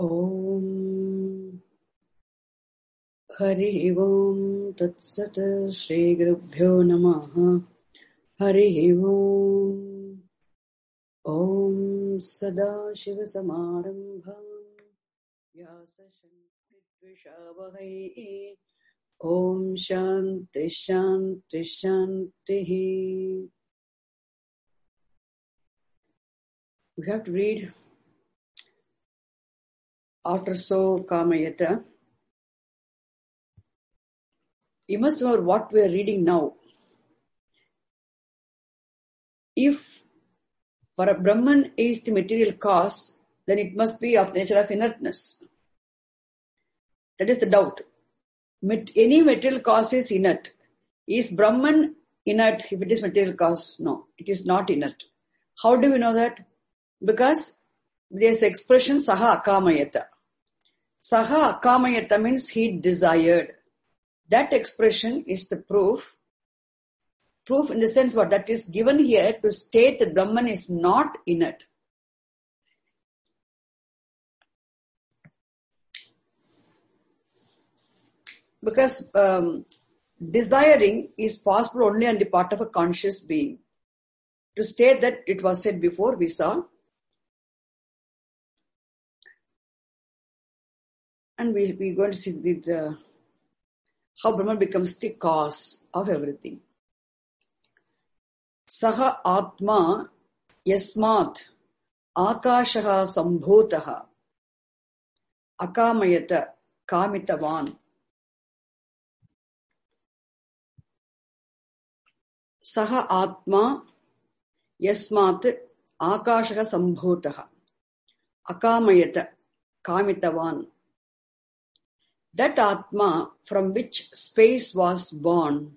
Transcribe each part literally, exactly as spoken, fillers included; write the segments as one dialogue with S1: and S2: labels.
S1: Om Hari Om Tat Sat Shri Gurubhyo Namaha Hari Om Om Sada Shiva Samarambham Vyasa Shanti Dvishavahai Om Shanti Shanti Shanti. We have to read after so Kamayata. You must know what we are reading now. If Brahman is the material cause, then it must be of nature of inertness. That is the doubt. Any material cause is inert. Is Brahman inert if it is material cause? No, it is not inert. How do we know that? Because there is expression Saha Akamayata. Saha Akamayata means he desired. That expression is the proof. Proof in the sense what? That is given here to state that Brahman is not inert. Because um, desiring is possible only on the part of a conscious being. To state that, it was said before, we saw. And we'll be going to see with uh, how Brahman becomes the cause of everything. Saha Atma Yasmat Akashaha Sambhutaha Akamayata Kamitavan. Saha Atma Yasmat Akashaha Sambhutaha Akamayata Kamitavan. That Atma from which space was born,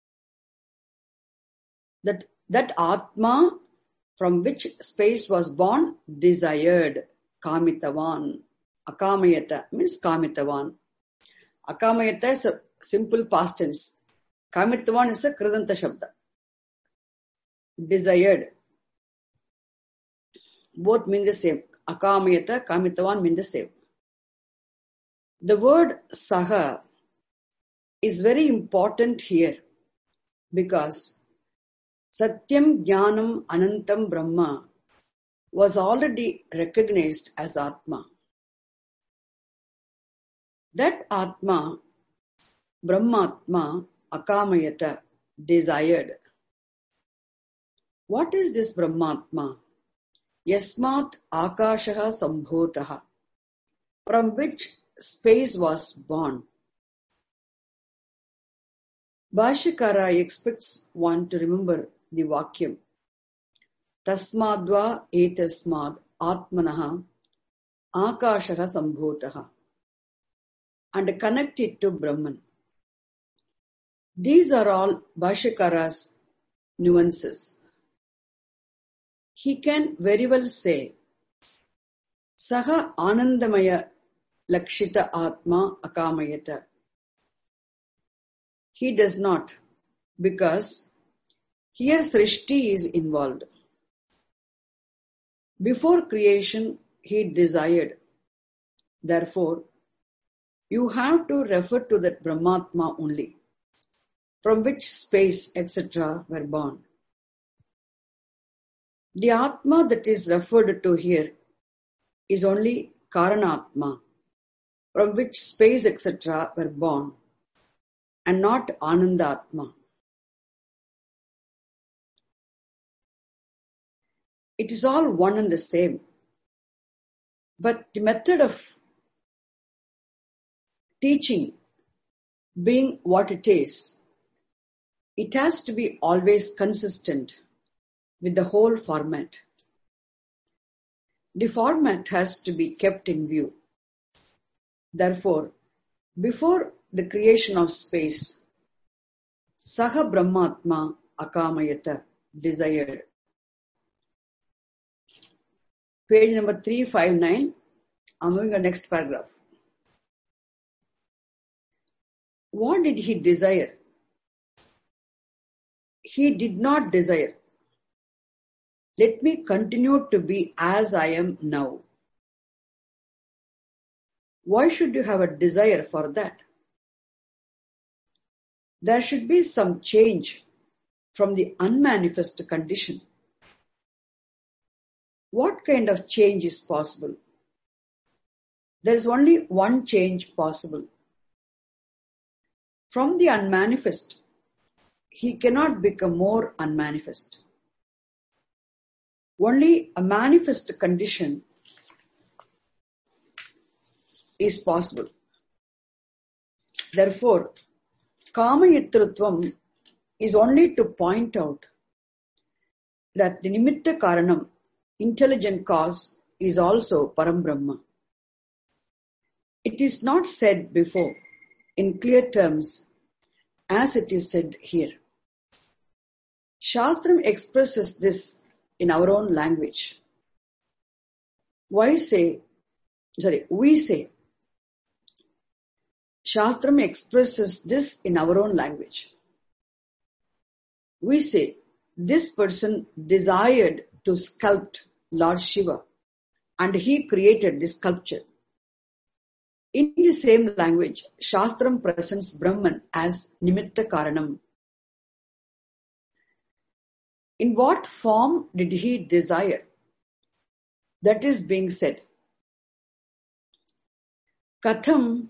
S1: that, that Atma from which space was born desired, Kamitavan. Akamayata means Kamitavan. Akamayata is a simple past tense. Kamitavan is a Kridanta Shabda. Desired. Both mean the same. Akamayata, Kamitavan mean the same. The word Saha is very important here because Satyam Jnanam Anantam Brahma was already recognized as Atma. That Atma, Brahmatma, Akamayata, desired. What is this Brahmatma? Yasmat Akashaha Sambhotaha, from which space was born. Bhashyakara expects one to remember the Vakyam. Tasmadva etasmad atmanaha akashaha sambhotaha, and connect it to Brahman. These are all Bhashyakara's nuances. He can very well say, Saha Anandamaya Lakshita Atma Akamayata. He does not, because here Srishti is involved. Before creation, he desired. Therefore, you have to refer to that Brahmatma only, from which space, et cetera were born. The Atma that is referred to here is only Karanatma, from which space, et cetera were born, and not Anandatma. It is all one and the same. But the method of teaching being what it is, it has to be always consistent with the whole format. The format has to be kept in view. Therefore, before the creation of space, Saha Brahmatma Akamayata desired. Page number three fifty-nine. I'm moving to the next paragraph. What did he desire? He did not desire, let me continue to be as I am now. Why should you have a desire for that? There should be some change from the unmanifest condition. What kind of change is possible? There is only one change possible. From the unmanifest, he cannot become more unmanifest. Only a manifest condition is possible. Therefore, Kamayitrutvam is only to point out that the Nimitta Karanam, intelligent cause, is also Param Brahma. It is not said before in clear terms as it is said here. Shastram expresses this in our own language. Why say, sorry, we say, Shastram expresses this in our own language. We say, this person desired to sculpt Lord Shiva and he created this sculpture. In the same language, Shastram presents Brahman as Nimitta Karanam. In what form did he desire? That is being said. Katham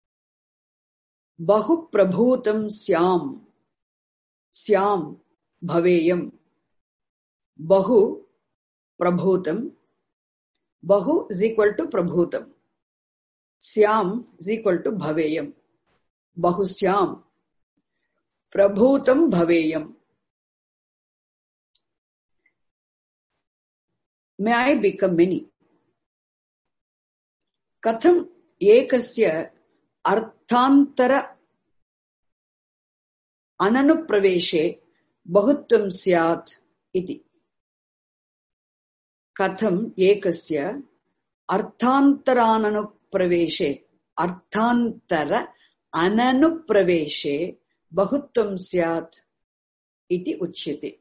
S1: Bahu Prabhutam Syam Syam Bhaveyam. Bahu Prabhutam. Bahu is equal to Prabhutam. Syam is equal to Bhaveyam. Bahu Syam. Prabhutam Bhaveyam. May I become many? Katham ekasya arthantara ananupraveshe bahutvam syat iti. Katham ekasya arthantarananapraveshe arthantara ananupraveshe bahutvam syat iti uchyate.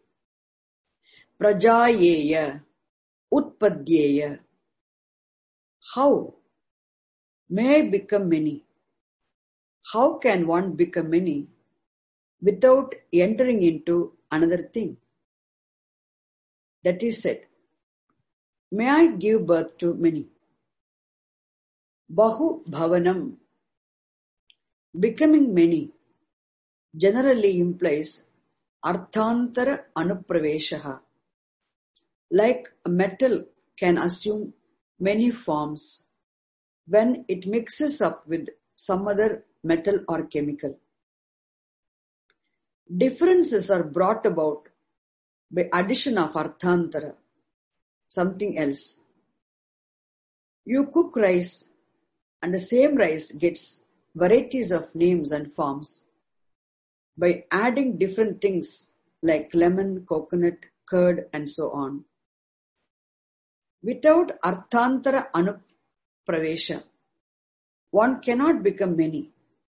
S1: Prajayeya utpadyeya. How may I become many? How can one become many without entering into another thing? That is said, may I give birth to many? Bahu bhavanam. Becoming many generally implies arthantara anupraveshaha. Like a metal can assume many forms when it mixes up with some other metal or chemical. Differences are brought about by addition of arthantara, something else. You cook rice and the same rice gets varieties of names and forms by adding different things like lemon, coconut, curd and so on. Without arthantara anupravesha, one cannot become many.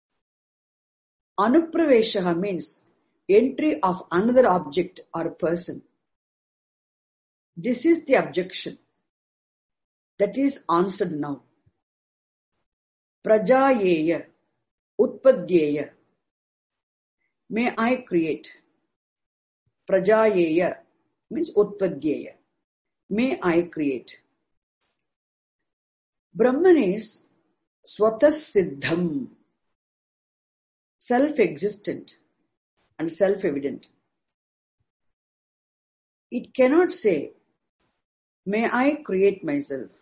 S1: Anupravesha means entry of another object or person. This is the objection that is answered now. Prajayeya, utpadyeya. May I create. Prajayeya means utpadyeya. May I create. Brahman is swatas siddham, self-existent and self-evident. It cannot say, may I create myself.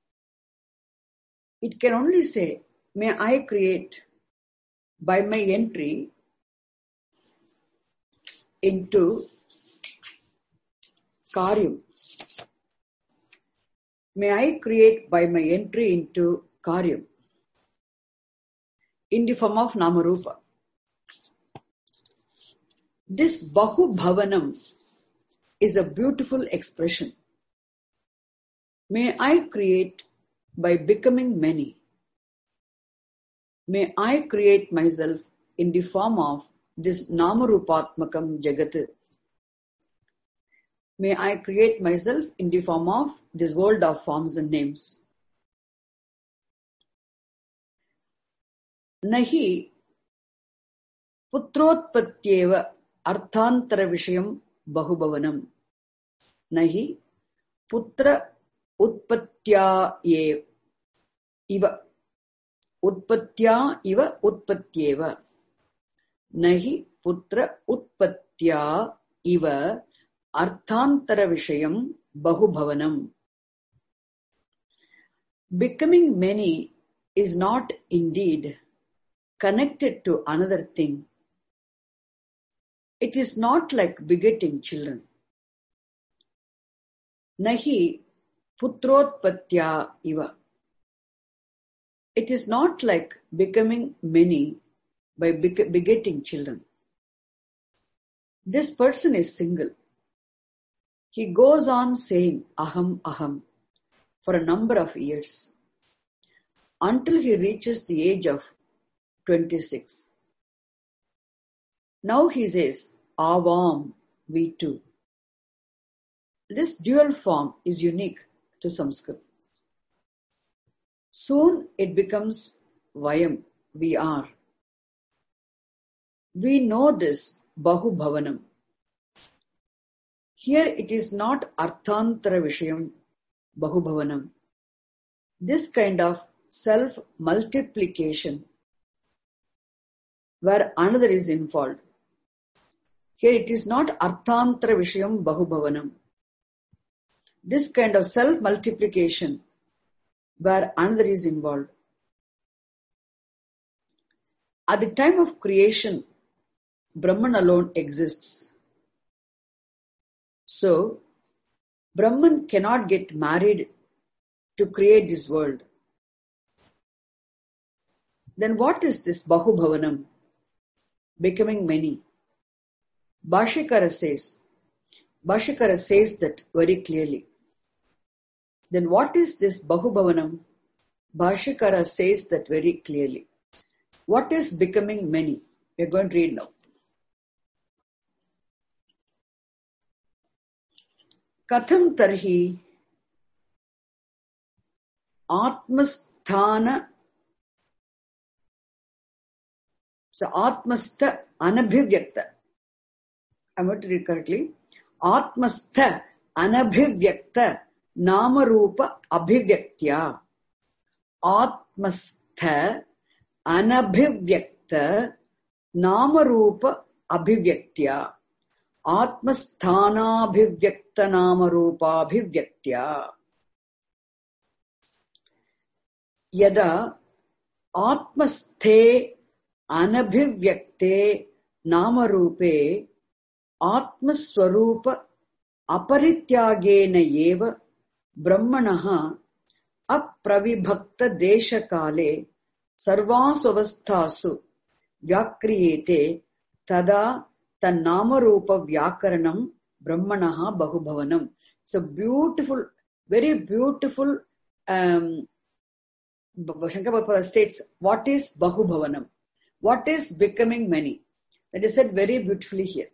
S1: It can only say, may I create by my entry into karyam. May I create by my entry into karyam in the form of namarupa. This bahu bhavanam is a beautiful expression. May I create by becoming many. May I create myself in the form of this namarupatmakam jagat. May I create myself in the form of this world of forms and names. nahi putrotpatyeva arthantara vishayam bahubhavanam. Nahi putra utpatya iva utpatya iva utpatyeva. Nahi putra utpatya iva arthantara vishayam bahubhavanam. Becoming many is not indeed connected to another thing. It is not like begetting children. Nahi putrotpatya iva. It is not like becoming many by begetting children. This person is single. He goes on saying aham aham for a number of years until he reaches the age of twenty-six. Now he says avam, we too. This dual form is unique to Sanskrit. Soon it becomes vayam, we are. We know this bahubhavanam. Here it is not arthantara vishayam bahubhavanam. This kind of self-multiplication where another is involved. Here it is not arthantara vishayam bahubhavanam. This kind of self-multiplication where another is involved. At the time of creation, Brahman alone exists. So, Brahman cannot get married to create this world. Then what is this bahubhavanam? Becoming many. Bhashyakara says, Bhashyakara says that very clearly. Then what is this bahubhavanam? Bhashyakara says that very clearly. What is becoming many? We are going to read now. Katham tarhi atmasthana. So atmastha anabhivyakta. I'm going to read correctly. Atmastha anabhivyakta namarupa abhivyaktiya. Atmastha anabhivyakta namarupa abhivyaktiya. Atmasthanabhivyakta namarupa abhivyaktiya. Yada atmasthe anabhivyakte namarupe atmaswarupa aparityagena eva brahmanaha apravibhakta deshakale sarvasavasthasu vyakriyete tada tannamarupa vyakaranam brahmanaha bahubhavanam. It's a beautiful, very beautiful um, Shankara Bhagavad states, what is bahubhavanam? What is becoming many? That is said very beautifully here.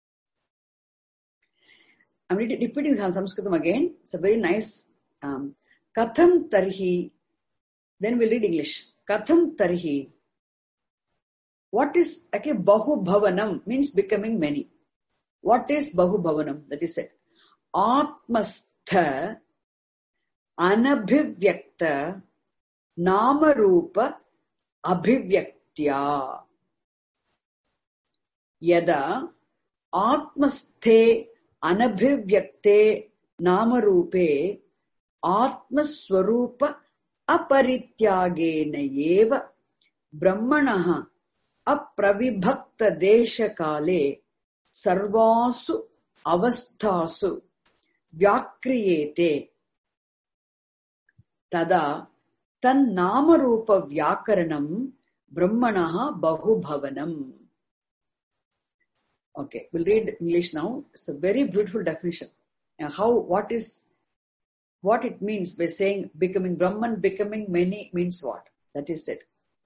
S1: I'm repeating Sanskritam again. It's a very nice. Um, Katham tarhi. Then we'll read English. Katham tarhi. What is actually bahubhavanam? Means becoming many. What is bahubhavanam? That is said. Atmastha anabhivyakta namarupa abhivyaktiya. Yada atmasthe anabhivyakte namarupe atmaswarupa aparityagena eva brahmanaha apravibhakta deshakale sarvasu avasthasu vyakriyete tada tan namarupa vyakaranam brahmanaha bahubhavanam. Okay, we'll read English now. It's a very beautiful definition. And how, what is, what it means by saying becoming Brahman, becoming many means what? That is it.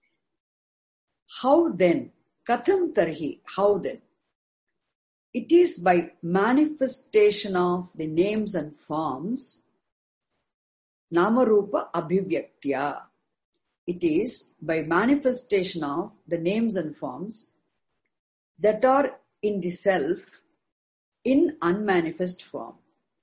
S1: How then? Katham tarhi. How then? It is by manifestation of the names and forms, namarupa abhivyaktiya. it is by manifestation of the names and forms that are in the self in unmanifest form.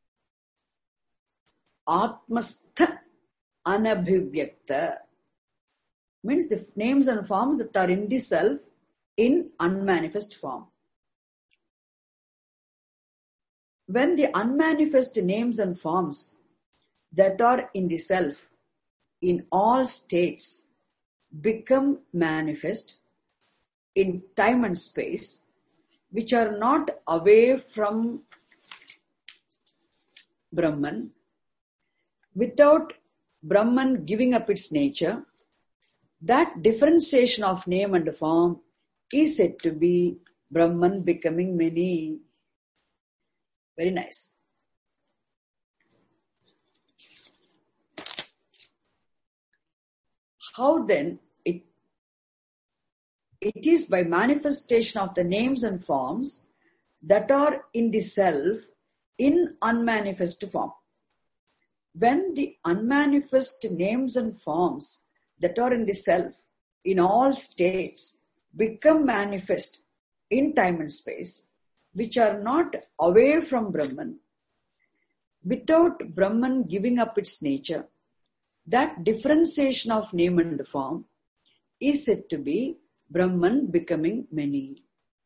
S1: Atmastha anabhivyakta means the names and forms that are in the self in unmanifest form. When the unmanifest names and forms that are in the self in all states become manifest in time and space, which are not away from Brahman, without Brahman giving up its nature, that differentiation of name and form is said to be Brahman becoming many. Very nice. How then it, it is by manifestation of the names and forms that are in the self in unmanifest form. When the unmanifest names and forms that are in the self in all states become manifest in time and space, which are not away from Brahman, without Brahman giving up its nature, that differentiation of name and form is said to be Brahman becoming many.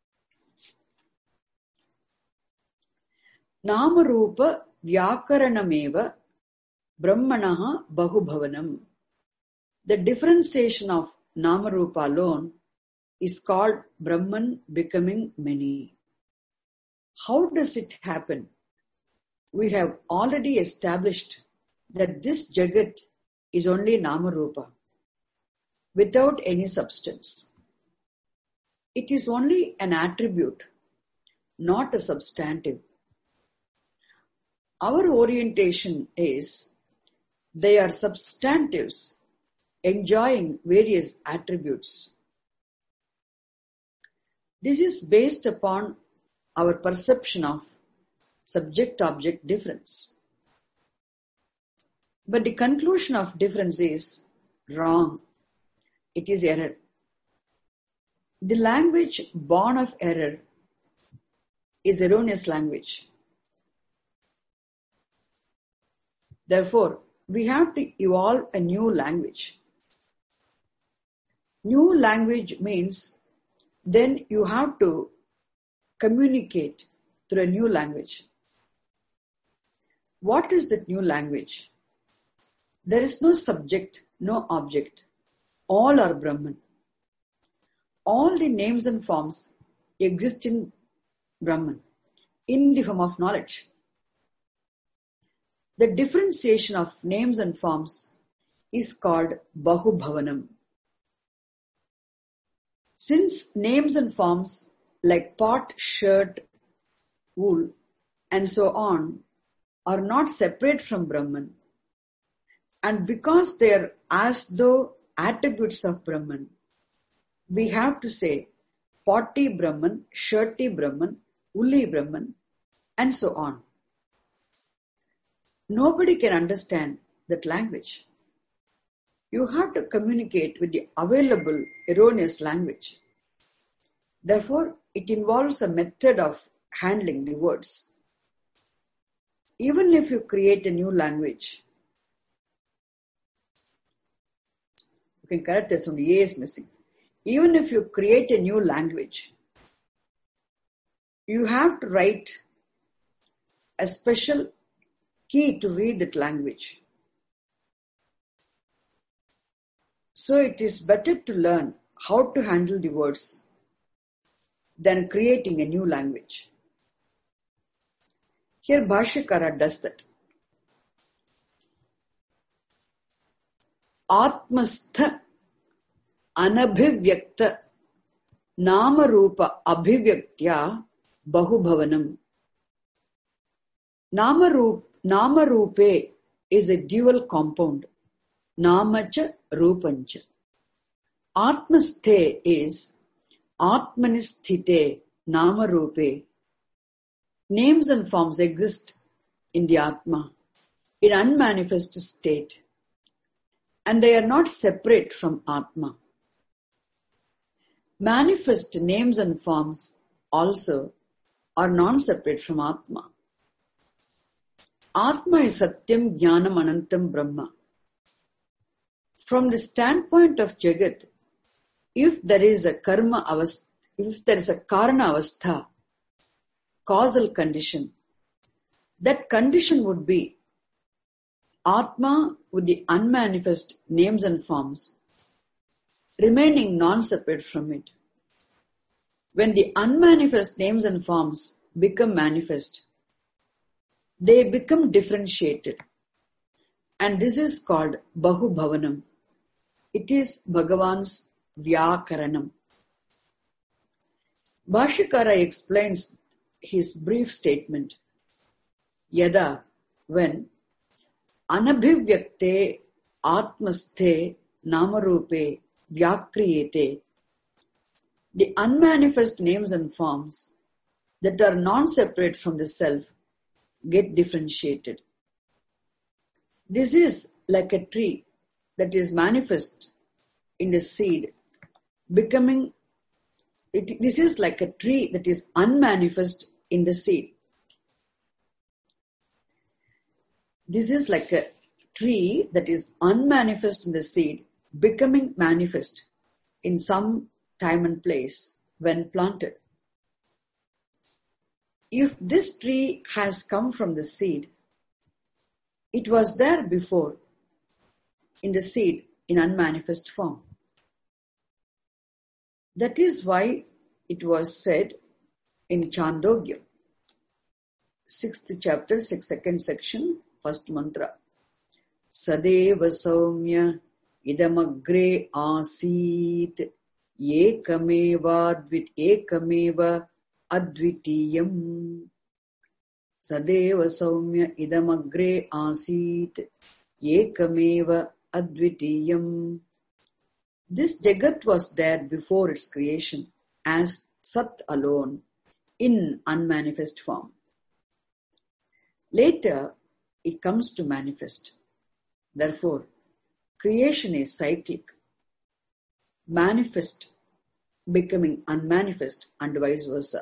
S1: Nama Rupa Vyakaranameva Brahmanaha Bahubhavanam. The differentiation of Nama Rupa alone is called Brahman becoming many. How does it happen? We have already established that this Jagat is only Nama Rupa, without any substance. It is only an attribute, not a substantive. Our orientation is they are substantives enjoying various attributes. This is based upon our perception of subject-object difference. But the conclusion of difference is wrong. It is error. The language born of error is erroneous language. Therefore, we have to evolve a new language. New language means then you have to communicate through a new language. What is that new language? There is no subject, no object. All are Brahman. All the names and forms exist in Brahman, in the form of knowledge. The differentiation of names and forms is called Bahubhavanam. Since names and forms like pot, shirt, wool, and so on are not separate from Brahman, and because they are as though attributes of Brahman, we have to say potty Brahman, shirty Brahman, woolly Brahman, and so on. Nobody can understand that language. You have to communicate with the available erroneous language. Therefore, it involves a method of handling the words. Even if you create a new language, you can correct this, only A is missing. Even if you create a new language, you have to write a special key to read that language. So it is better to learn how to handle the words than creating a new language. Here Bhashyakara does that. Atmastha anabhivyakta nama rupa abhivyaktya bahubhavanam. Nama rupa Nama Rupe is a dual compound. Namacha Rupancha. Atmasthe is Atmanisthite Nama Rupe. Names and forms exist in the Atma in unmanifest state. and they are not separate from Atma. Manifest names and forms also are non-separate from Atma. Atma is Satyam, Jnanam, Anantam, Brahma. From the standpoint of Jagat, if there is a karma avastha, if there is a karana avastha, causal condition, that condition would be Atma with the unmanifest names and forms, remaining non-separate from it. When the unmanifest names and forms become manifest, they become differentiated. And this is called Bahu Bhavanam. It is Bhagavan's Vyakaranam. Bhashyakara explains his brief statement. Yada, when Anabhivyakte Atmasthe Namarupe Vyakriyete, the unmanifest names and forms that are non-separate from the self get differentiated. This is like a tree that is manifest in the seed, becoming, it, this is like a tree that is unmanifest in the seed. This is like a tree that is unmanifest in the seed, becoming manifest in some time and place when planted. If this tree has come from the seed, it was there before in the seed in unmanifest form. That is why it was said in Chandogya, sixth chapter, sixth, second section, first mantra. Sadeva Saumya idamagre asit yekameva advit yekameva advitiyam. Sadeva Saumya idamagre asit yekameva advitiyam. This Jagat was there before its creation as Sat alone in unmanifest form. Later, it comes to manifest. Therefore, creation is cyclic. Manifest becoming unmanifest and vice versa.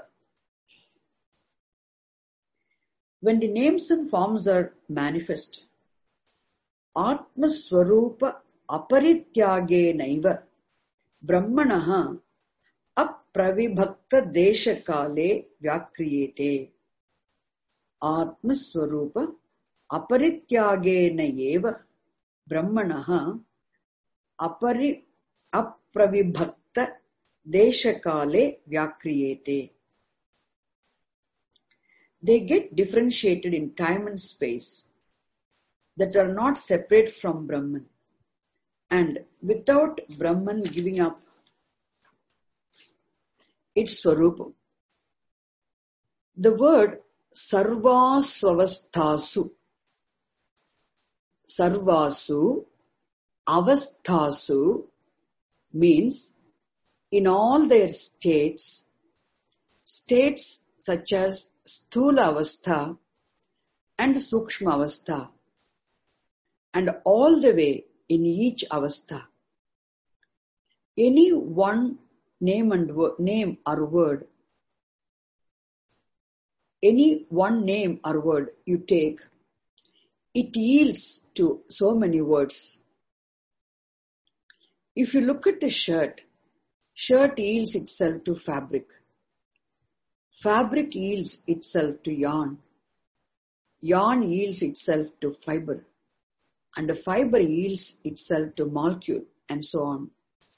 S1: When the names and forms are manifest, Atma Swarupa Aparityage Naiva Brahmanaha Apravibhakta Desha Kale Vyakriyete. Atma Swarupa Aparityage Naiva Brahmanaha Apari Apravibhakta Desha Kale Vyakriyete. They get differentiated in time and space that are not separate from Brahman, and without Brahman giving up its Swarupam. The word Sarvasvavasthasu, Sarvasu, Avasthasu means in all their states, states such as Sthula Avastha and Sukshma Avastha, and all the way in each Avastha. Any one name and wo- name or word, any one name or word you take, it yields to so many words. If you look at a shirt, shirt yields itself to fabric. Fabric yields itself to yarn. Yarn yields itself to fiber. And the fiber yields itself to molecule, and so on.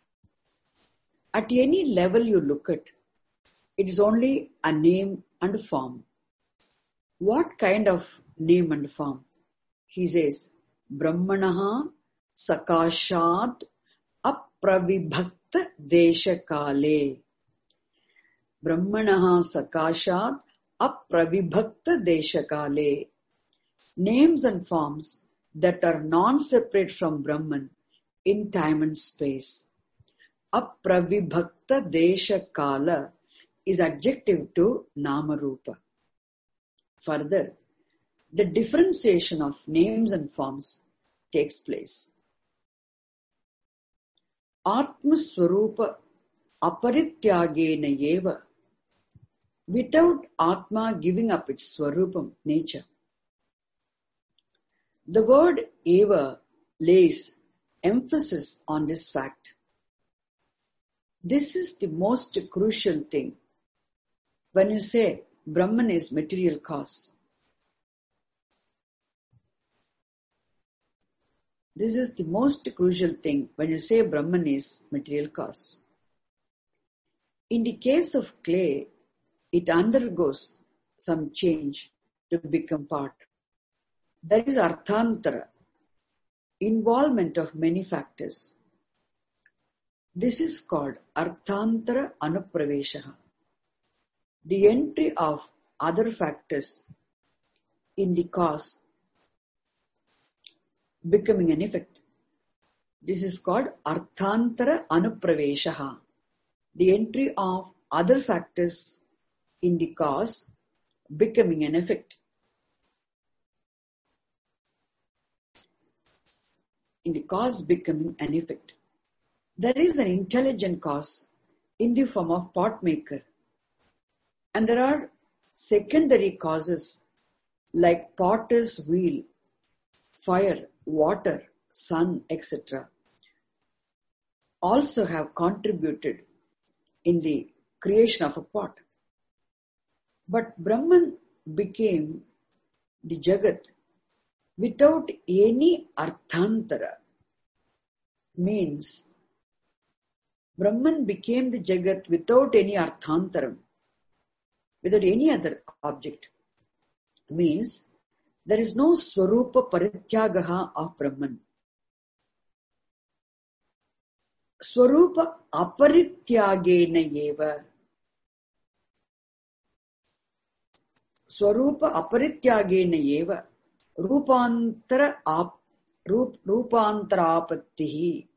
S1: At any level you look at, it is only a name and form. What kind of name and form? He says, Brahmanaha Sakashat Apravibhakta Desha Kale. Brahmanaha Sakashat Apravibhakta Desha Kale. Names and forms that are non-separate from Brahman in time and space. Apravibhakta Desha Kala is adjective to Namarupa. Further, the differentiation of names and forms takes place. Atma-swarupa aparityagena eva. Without Atma giving up its swarupam, nature. The word eva lays emphasis on this fact. This is the most crucial thing when you say Brahman is material cause. This is the most crucial thing when you say Brahman is material cause. In the case of clay, it undergoes some change to become part. There is arthantara, involvement of many factors. This is called arthantara anupraveshaha, the entry of other factors in the cause becoming an effect. This is called arthantara anupraveshaha, the entry of other factors in the cause becoming an effect. In the cause becoming an effect. There is an intelligent cause in the form of pot maker. And there are secondary causes like potter's wheel, fire, water, sun, et cetera also have contributed in the creation of a pot. But Brahman became the Jagat without any arthantara. Means Brahman became the Jagat without any arthantaram, without any other object. Means there is no swarupa parityagaha of Brahman. Swarupa aparityagena eva. Swarupa aparityagena eva. Rupantara ap, rup, rupantarapattihi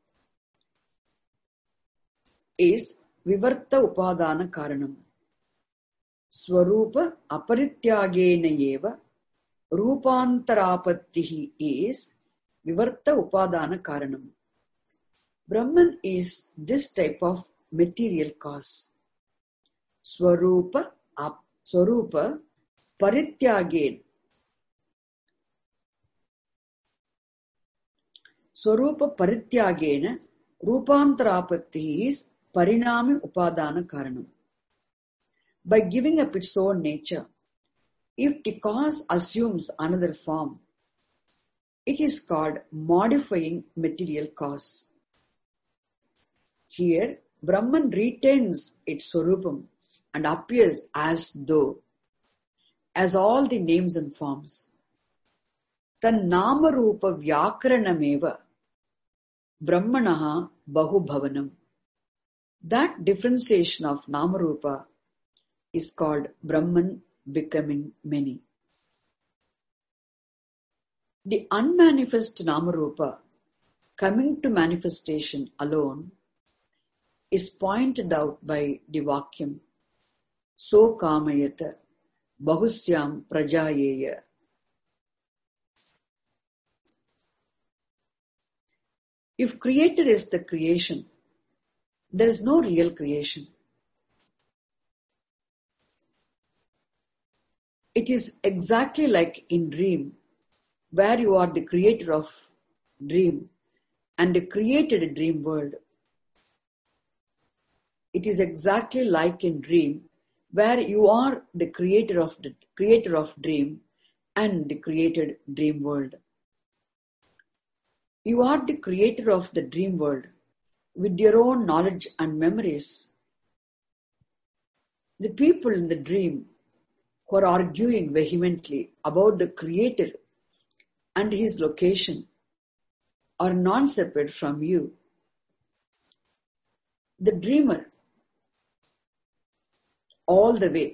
S1: is vivarta upadana karanam. Swarupa aparityagena eva. Rupantarapattihi is vivarta upadana karanam. Brahman is this type of material cause. Swarupa ap, Swarupa parityagena. Swarupa parityagena rupantarapattihi is parinami upadana karanam. By giving up its own nature, if the cause assumes another form, it is called modifying material cause. Here, Brahman retains its swarupam and appears as though, as all the names and forms. Tan nama rupa vyakaranameva Brahmanaha bahubhavanam. That differentiation of nama rupa is called Brahman becoming many. The unmanifest nama rupa coming to manifestation alone is pointed out by the Vakyam So kamayata bahusyam prajayeya. If creator is the creation, there is no real creation. It is exactly like in dream, where you are the creator of dream and created a dream world. It is exactly like in dream, where you are the creator of the creator of dream and the created dream world. You are the creator of the dream world with your own knowledge and memories. The people in the dream who are arguing vehemently about the creator and his location are non-separate from you. The dreamer, all the way.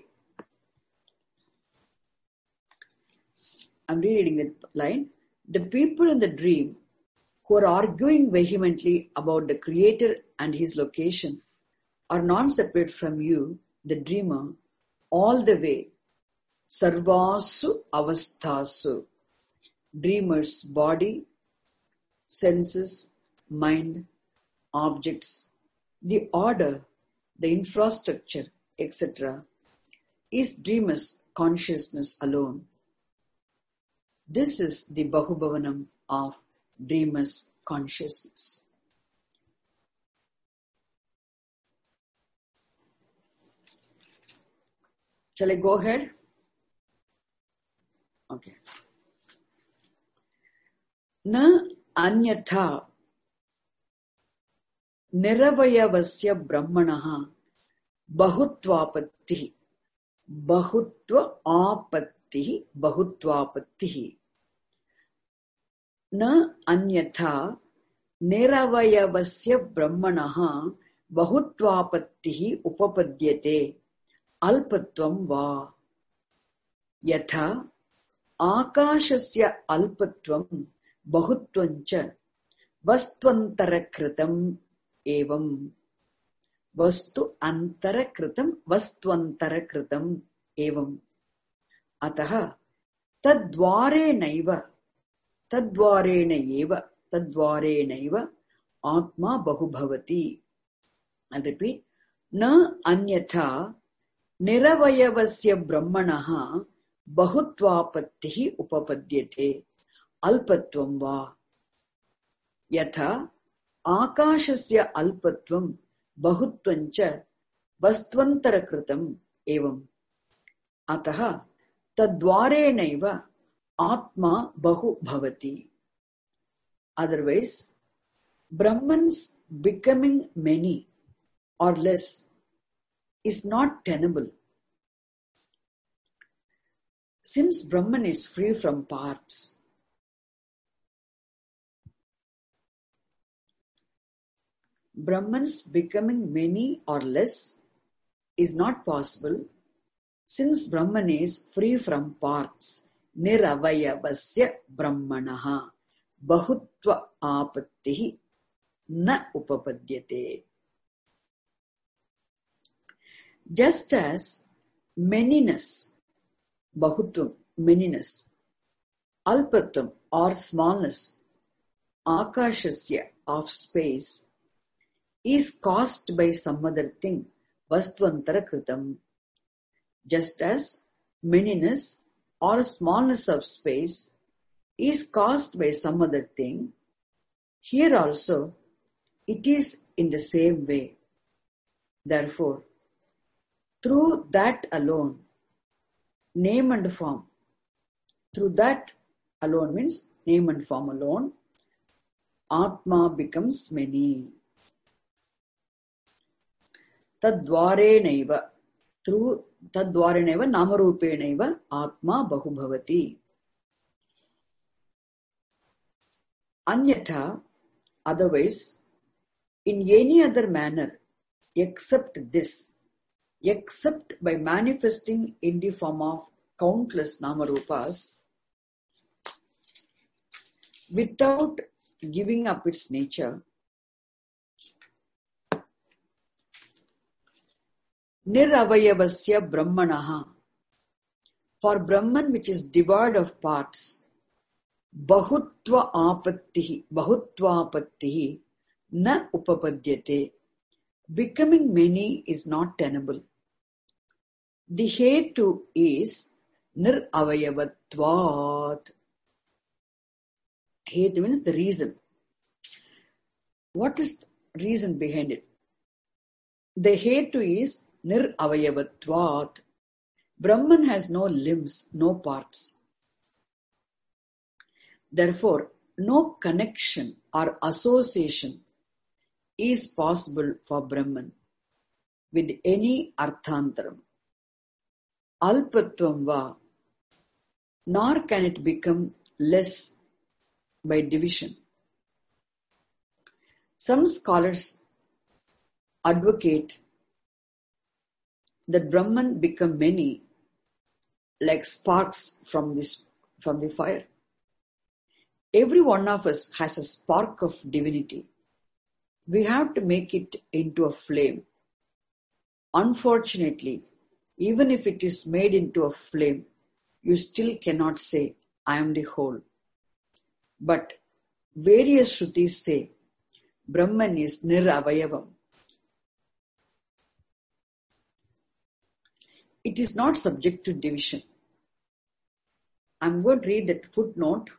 S1: I'm rereading that line. The people in the dream who are arguing vehemently about the creator and his location are non-separate from you, the dreamer, all the way. Sarvasu avasthasu. Dreamer's body, senses, mind, objects, the order, the infrastructure, et cetera is dreamer's consciousness alone. This is the Bahubhavanam of dreamer's consciousness. Shall I go ahead? Okay. Na anyatha niravayavasya brahmanaha bahutvapattihi bahutva apattihi bahutvapattihi na anyatha niravayavasya brahmanaha bahutvapattihi upapadyate alpatvam va yatha akashasya alpatvam bahutvancha vastvantarakritam evam vastu antarakritam vastvantarakritam evam ataha tadvarenaiva tadvarenaiva tadvarenaiva atma bahubhavati. I'll repeat. Na anyatha niravayavasya brahmanaha bahutvapattihi upapadyate alpatvam va yatha akashasya alpatvam bahutvancha vastvantarakritam evam ataha tadvarenaiva atma bahu bhavati. Otherwise, Brahman's becoming many or less is not tenable. Since Brahman is free from parts, Brahman's becoming many or less is not possible since Brahman is free from parts. Niravayavasya brahmanaha bahutva apattihi na upapadyate. Just as manyness, bahutvam, manyness, alpatvam or smallness, akashasya of space, is caused by some other thing, vastvantara kritam. Just as manyness or smallness of space is caused by some other thing, here also it is in the same way. Therefore, through that alone, name and form, through that alone means name and form alone, Atma becomes many. Tadvarenaiva, through tadvarenaiva namarupenaiva Atma bahubhavati. Anyatha, otherwise, in any other manner except this, except by manifesting in the form of countless namarupas, without giving up its nature, niravayavasya brahmanaha, for Brahman which is devoid of parts, bahutva apattihi, bahutva apattihi na upapadyate, becoming many is not tenable. The hetu is niravayavatvat. Hetu means the reason. What is the reason behind it? The hetu is niravayavatvat. Brahman has no limbs, no parts. Therefore, no connection or association is possible for Brahman with any arthantaram. Alpatvam va, nor can it become less by division. Some scholars advocate that Brahman become many like sparks from this from the fire. Every one of us has a spark of divinity. We have to make it into a flame. Unfortunately, even if it is made into a flame, you still cannot say, I am the whole. But various Shrutis say, Brahman is niravayavam. It is not subject to division. I'm going to read that footnote.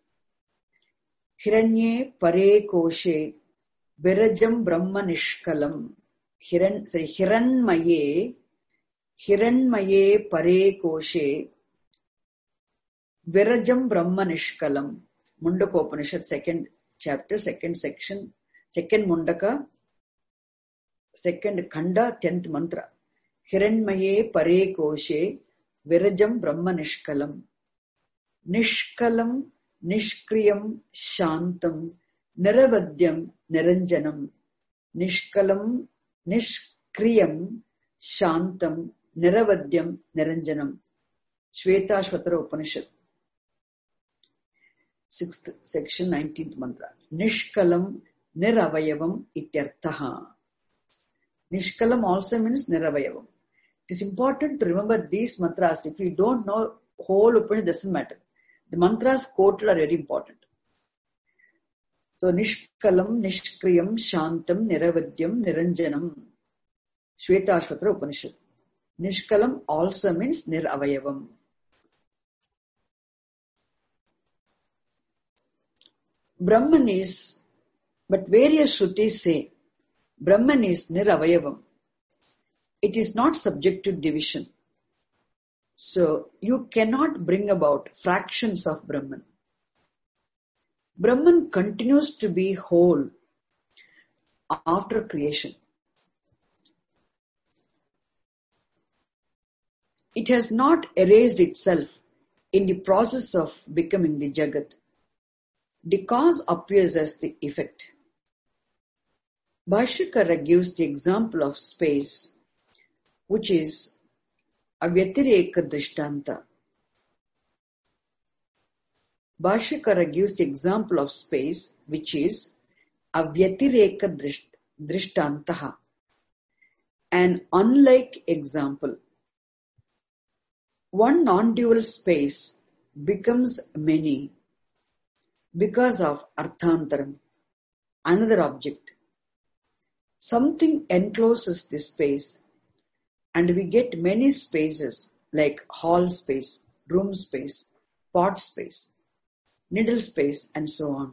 S1: Hiranye pare koshe virajam brahma nishkalam. Hiran, sorry, hiranmaye, hiranmaye pare koshe virajam brahma nishkalam. Mundaka Upanishad, second chapter, second section, second Mundaka, second Khanda, tenth mantra. Hiranmaye pare koshe virajam brahma nishkalam. Nishkalam, nishkriyam, shantam, niravadyam, niranjanam. Nishkalam, nishkriyam, shantam, niravadyam, niranjanam. Shvetashvatara Upanishad, sixth section, nineteenth mantra. Nishkalam, niravayavam ityarthaha. Nishkalam also means niravayavam. It is important to remember these mantras. If you don't know whole Upanishad, doesn't matter. The mantras quoted are very important. So, Nishkalam, Nishkriyam, Shantam, Niravadyam, Niranjanam. Shvetashvatara Upanishad. Nishkalam also means Niravayavam. Brahman is, but various Shrutis say, Brahman is Niravayavam. It is not subject to division. So, you cannot bring about fractions of Brahman. Brahman continues to be whole after creation. It has not erased itself in the process of becoming the Jagat. The cause appears as the effect. Bhashyakara gives the example of space, which is Avyatireka Drishtanta. Bhashyakara gives the example of space, which is Avyatireka Drishtantaha, an unlike example. One non-dual space becomes many because of Arthantaram, another object. Something encloses this space, and we get many spaces like hall space, room space, pot space, needle space, and so on.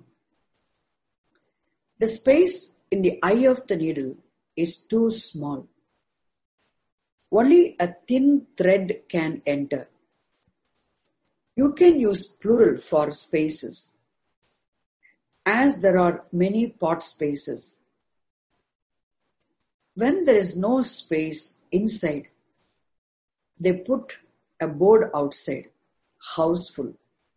S1: The space in the eye of the needle is too small. Only a thin thread can enter. You can use plural for spaces, as there are many pot spaces. When there is no space inside, they put a board outside, houseful.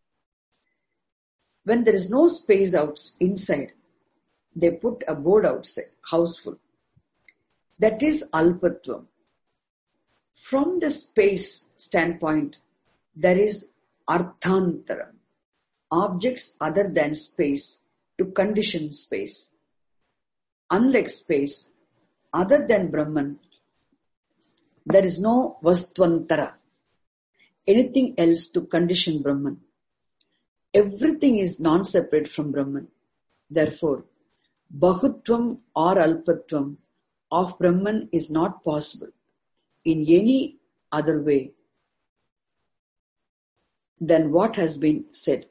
S1: When there is no space out inside, they put a board outside, houseful. That is alpatvam. From the space standpoint, there is arthantaram, objects other than space to condition space. Unlike space, other than Brahman, there is no vastvantara, anything else to condition Brahman. Everything is non-separate from Brahman. Therefore, bahutvam or alpatvam of Brahman is not possible in any other way than what has been said.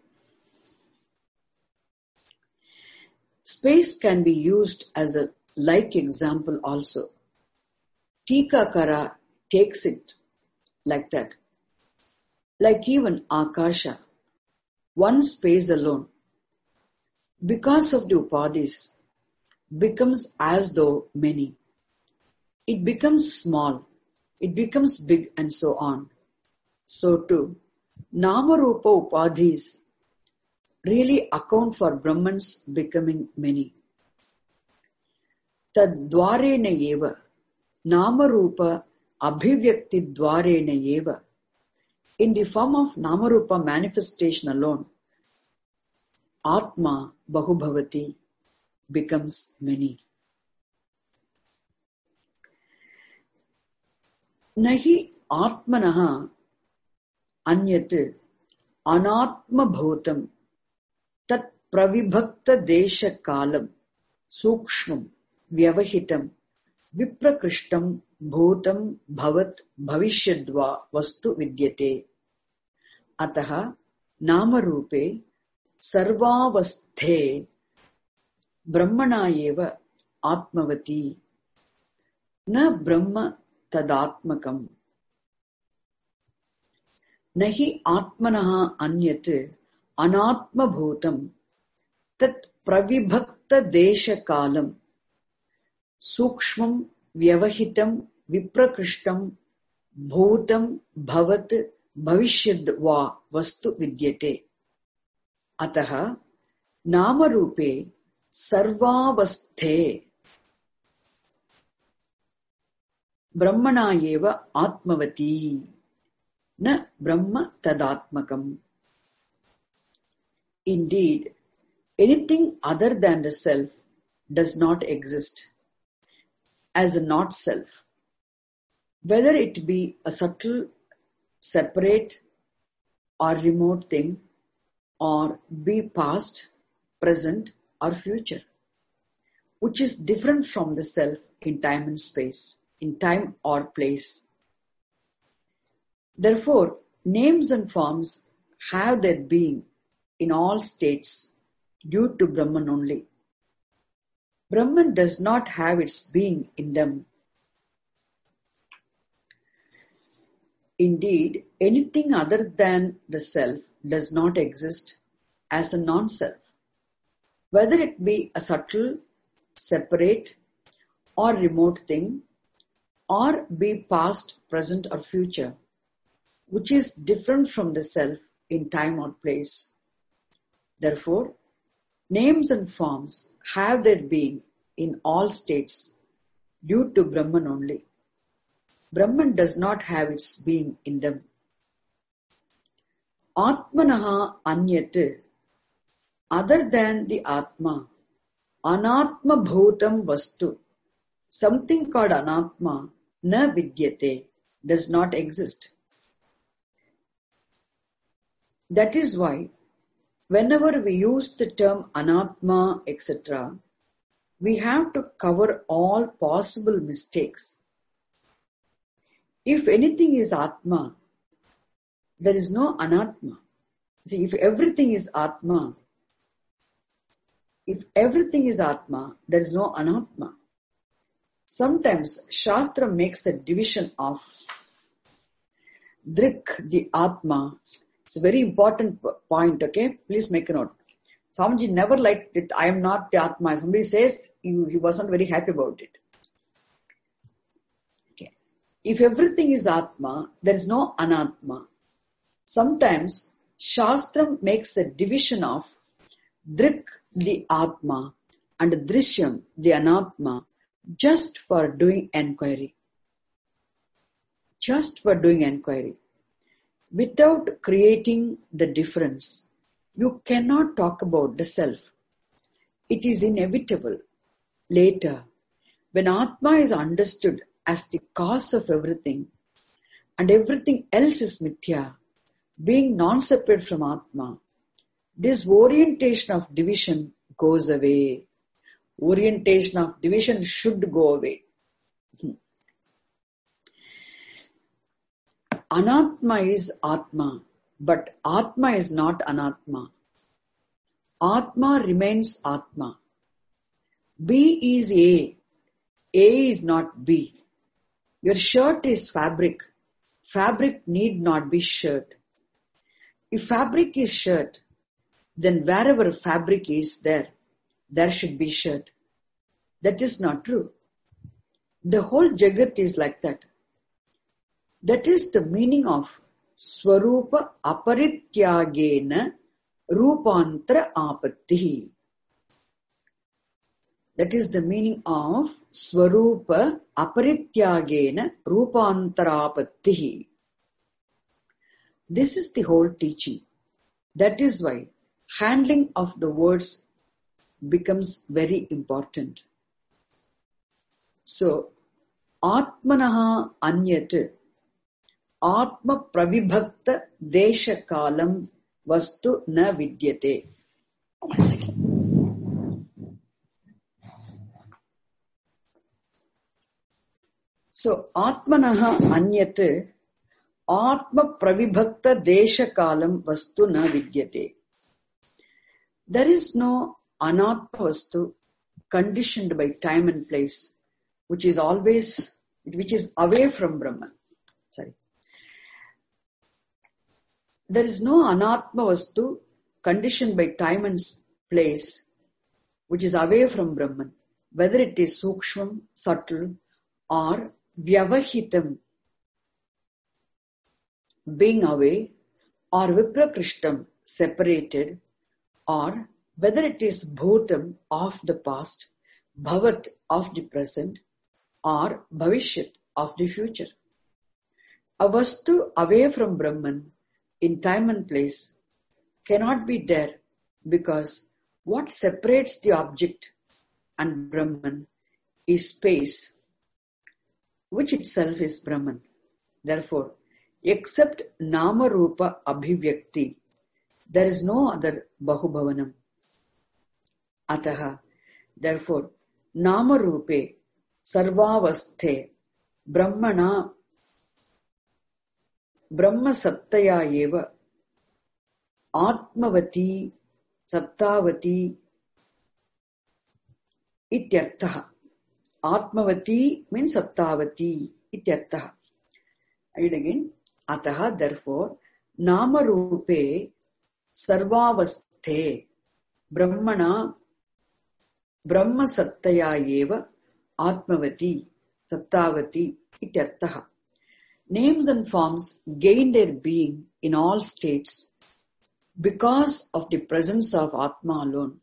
S1: Space can be used as a like example also. Tikakara takes it like that. Like even Akasha, one space alone, because of the upadhis, becomes as though many. It becomes small, it becomes big, and so on. So too, Namarupa upadhis really account for Brahman's becoming many. Tadvarena eva, Namarupa abhivyakti dvarena eva. In the form of Namarupa manifestation alone, Atma Bahubhavati becomes many. Nahi Atmanaha Anyat Anatma Bhutam Tat Pravibhakta Desha Kalam Sukshmam Vyavahitam Viprakrishtam Bhutam Bhavat Bhavishyadva Vastu Vidyate. Ataha Namarupe Sarvavasthe Brahmanayeva Atmavati Na Brahma Tadatmakam Nahi Atmanaha Anyat Anatma Bhutam Tat Pravibhakta Desha Kalam Sukshmam Vyavahitam Viprakrishtam Bhutam Bhavat Bhavishyadva Vastu Vidyate. Ataha Namarupe Sarvavasthe Brahmanayeva Atmavati Na Brahma Tadatmakam. Indeed, anything other than the self does not exist as a not self, whether it be a subtle, separate or remote thing, or be past, present or future, which is different from the self in time and space, in time or place. Therefore, names and forms have their being in all states due to Brahman only. Brahman does not have its being in them. Indeed, anything other than the self does not exist as a non-self, whether it be a subtle, separate or remote thing, or be past, present or future, which is different from the self in time or place. Therefore, names and forms have their being in all states due to Brahman only. Brahman does not have its being in them. Atmanaha Anyat, other than the Atma, Anatma Bhutam Vastu, something called Anatma, na Vidyate, does not exist. That is why, whenever we use the term Anatma, et cetera, we have to cover all possible mistakes. If anything is Atma, there is no Anatma. See, if everything is Atma, if everything is Atma, there is no Anatma. Sometimes Shastra makes a division of Drik, the Atma. It's a very important point, okay? Please make a note. Swamiji never liked it. I am not the Atma. Somebody says he, he wasn't very happy about it. Okay. If everything is Atma, there is no Anatma. Sometimes Shastra makes a division of Drik, the Atma, and Drishyam, the Anatma, just for doing enquiry. Just for doing enquiry. Without creating the difference, you cannot talk about the self. It is inevitable. Later, when Atma is understood as the cause of everything, and everything else is mithya, being non-separate from Atma, this orientation of division goes away. Orientation of division should go away. Anatma is Atma, but Atma is not Anatma. Atma remains Atma. B is A. A is not B. Your shirt is fabric. Fabric need not be shirt. If fabric is shirt, then wherever fabric is there, there should be shirt. That is not true. The whole Jagat is like that. That is the meaning of Swarupa Aparityagena Rupantra Apatti. That is the meaning of Swarupa Aparityagena Rupantra Apatti. This is the whole teaching. That is why handling of the words becomes very important. So, Atmanaha Anyat, Atma Pravibhakta Desha Kalam Vastu Na Vidyate. One second. So, Atmanaha Anyat Atma Pravibhakta Desha Kalam Vastu Na Vidyate. There is no Anatma Vastu conditioned by time and place, which is always, which is away from Brahman. Sorry. There is no Anatma Vastu conditioned by time and place, which is away from Brahman, whether it is Sukshmam, subtle, or Vyavahitam, being away, or Viprakrishtam, separated, or whether it is Bhutam, of the past, Bhavat, of the present, or Bhavishyat, of the future. A Vastu away from Brahman in time and place cannot be there, because what separates the object and Brahman is space, which itself is Brahman. Therefore, except Nama Rupa Abhivyakti, there is no other Bahubhavanam. Ataha, therefore, Nama Rupe Sarvavasthe Brahmana Brahma Sattaya Eva Atmavati Sattavati Ityarthaha. Atmavati means Sattavati Ityarthaha. I read again. Ataha, therefore, Nama Rupe Sarvavasthe Brahmana Brahma Sattaya Eva Atmavati Sattavati Ityarthaha. Names and forms gain their being in all states because of the presence of Atma alone.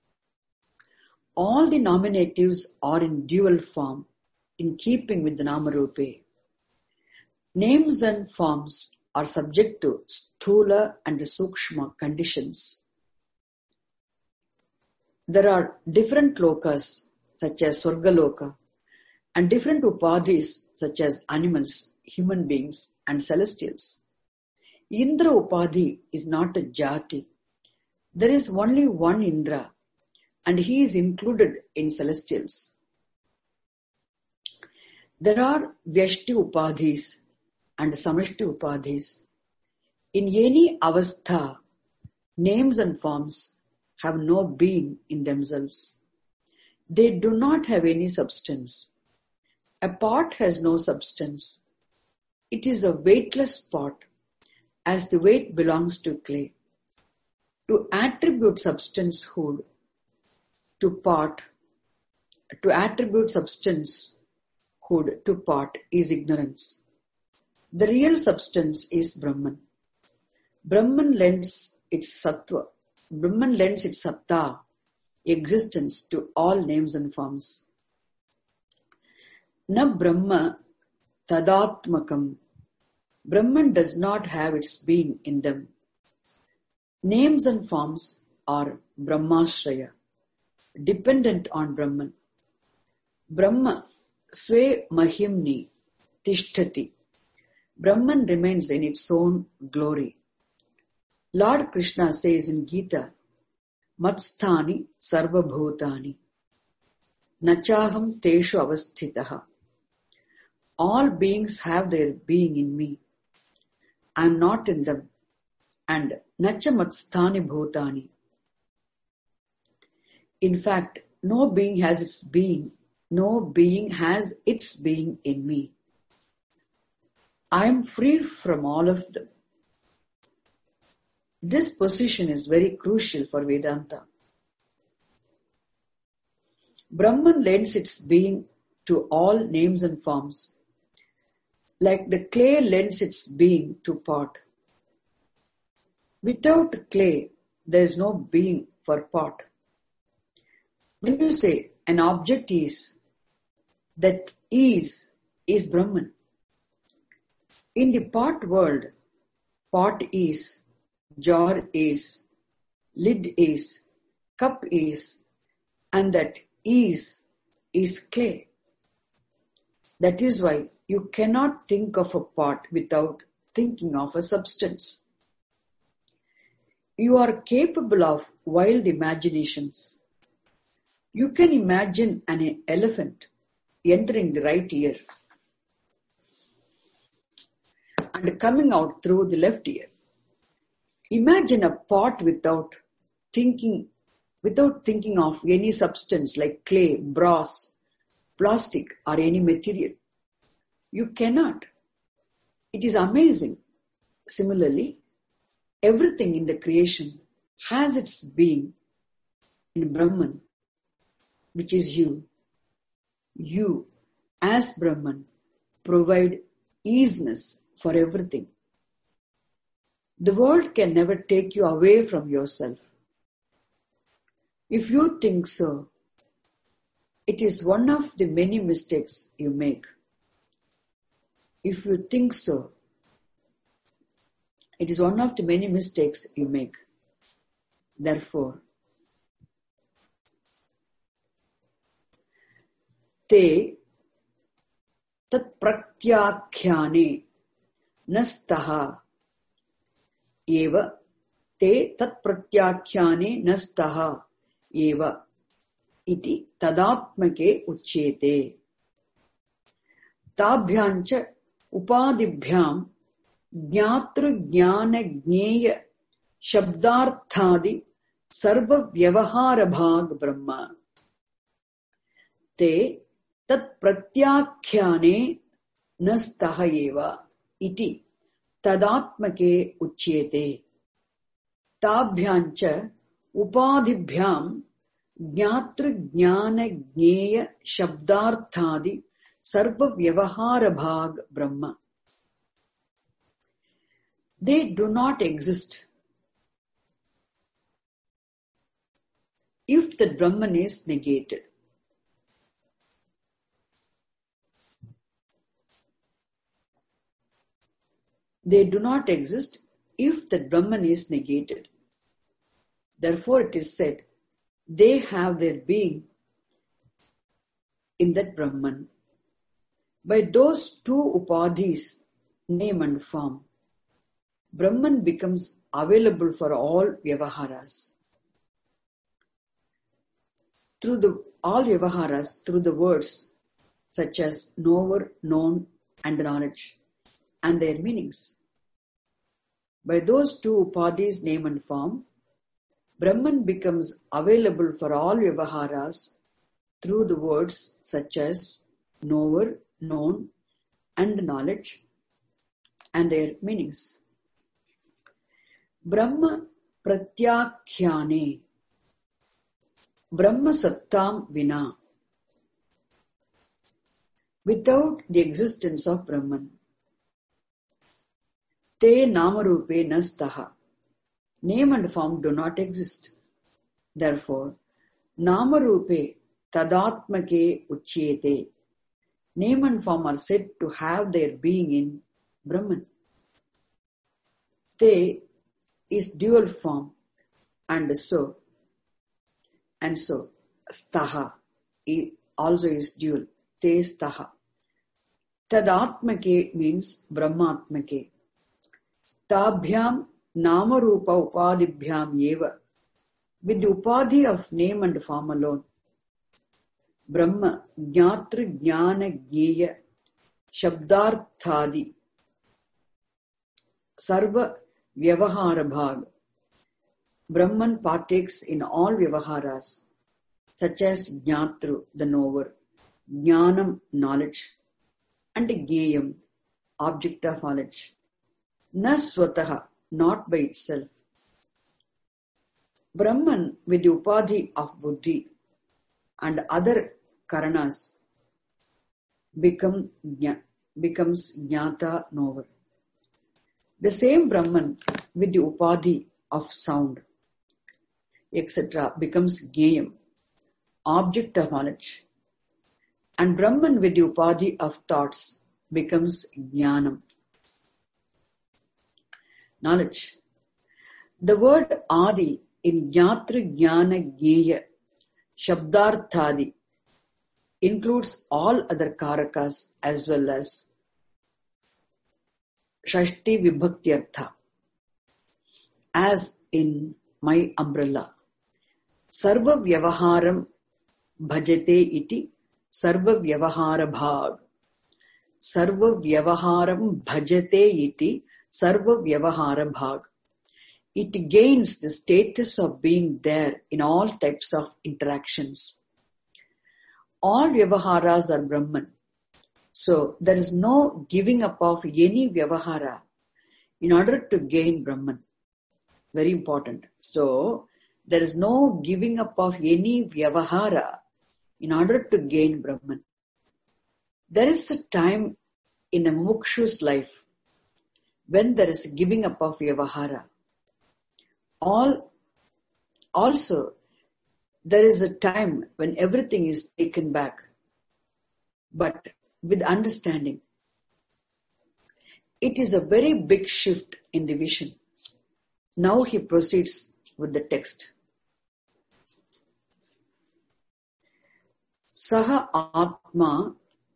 S1: All the nominatives are in dual form, in keeping with the Namarupe. Names and forms are subject to Sthula and Sukshma conditions. There are different lokas, such as Swargaloka, and different upadhis, such as animals, human beings, and celestials. Indra Upadhi is not a jati. There is only one Indra, and he is included in celestials. There are Vyashti Upadhis and Samashti Upadhis. In any avastha, names and forms have no being in themselves. They do not have any substance. A pot has no substance. It is a weightless pot, as the weight belongs to clay. To attribute substancehood to pot, to attribute substancehood to pot is ignorance. The real substance is Brahman. Brahman lends its sattva, Brahman lends its satta, existence to all names and forms. Na Brahma tadatmakam. Brahman does not have its being in them. Names and forms are Brahmashraya, dependent on Brahman. Brahma sve mahimni tishtati. Brahman remains in its own glory. Lord Krishna says in Gita, Matsthani sarvabhutani nachaham teshu avasthitaha. All beings have their being in me. I am not in them. And nacha matsthani bhutani. In fact, no being has its being. No being has its being in me. I am free from all of them. This position is very crucial for Vedanta. Brahman lends its being to all names and forms, like the clay lends its being to pot. Without clay, there is no being for pot. When you say an object is, that is, is Brahman. In the pot world, pot is, jar is, lid is, cup is, and that is, is clay. That is why you cannot think of a pot without thinking of a substance. You are capable of wild imaginations. You can imagine an elephant entering the right ear, and coming out through the left ear. Imagine a pot without thinking, without thinking of any substance like clay, brass, plastic or any material. You cannot. It is amazing. Similarly, everything in the creation has its being in Brahman, which is you. You, as Brahman, provide easiness for everything. The world can never take you away from yourself. If you think so, it is one of the many mistakes you make. If you think so, it is one of the many mistakes you make. Therefore, te tat pratyakhyane nastaha eva te tat pratyakhyane nastaha eva iti tadatmake uchyete tabhyancha upadibhyam jnatru jnana jneya shabdarthadi sarva vyavahara bhag brahma te tat pratyakhyane nastaha eva iti tadatmake uchyete tabhyancha upadibhyam jnatru jnana jneya shabdarthadi sarva vyavahara bhag brahma. They do not exist. If the Brahman is negated. They do not exist if the Brahman is negated. Therefore it is said, they have their being in that Brahman. By those two upadhis, name and form, Brahman becomes available for all vyavaharas. Through the all vyavaharas, through the words such as knower, known and knowledge and their meanings. By those two upadhis, name and form, Brahman becomes available for all vyavaharas through the words such as knower, known and knowledge and their meanings. Brahma pratyakhyane Brahma sattam vina. Without the existence of Brahman, te namarupe nastaha. Name and form do not exist. Therefore, namarupe tadatmake uchyete. Name and form are said to have their being in Brahman. Te is dual form and so and so staha also is dual. Te staha. Tadatmake means Brahmatmake. Tabhyam namarupa upadibhyam eva. With the upadhi of name and form alone, Brahma jnatru jnana jneya shabdarthadi sarva vyavahara bhag. Brahman partakes in all vyavaharas, such as jnatru, the knower, jnanam, knowledge, and jneyam, object of knowledge. Na swataha, not by itself. Brahman with the upadhi of buddhi and other karanas become, becomes jnata, knower. The same Brahman with the upadhi of sound, et cetera becomes jneyam, object of knowledge. And Brahman with the upadhi of thoughts becomes jnanam, knowledge. The word adi in jnatru jnana jneya shabdarthadi includes all other karakas as well as shashti vibhaktyartha. As in my umbrella, sarva vyavaharam bhajate iti sarva vyavahara bhag. sarva vyavaharam bhajate iti sarva vyavahara bhag. It gains the status of being there in all types of interactions. All vyavaharas are Brahman. So there is no giving up of any vyavahara in order to gain Brahman. Very important. So there is no giving up of any vyavahara in order to gain Brahman. There is a time in a mukshu's life when there is a giving up of vyavahara. All, also, there is a time when everything is taken back, but with understanding. It is a very big shift in the vision. Now he proceeds with the text. Saha Atma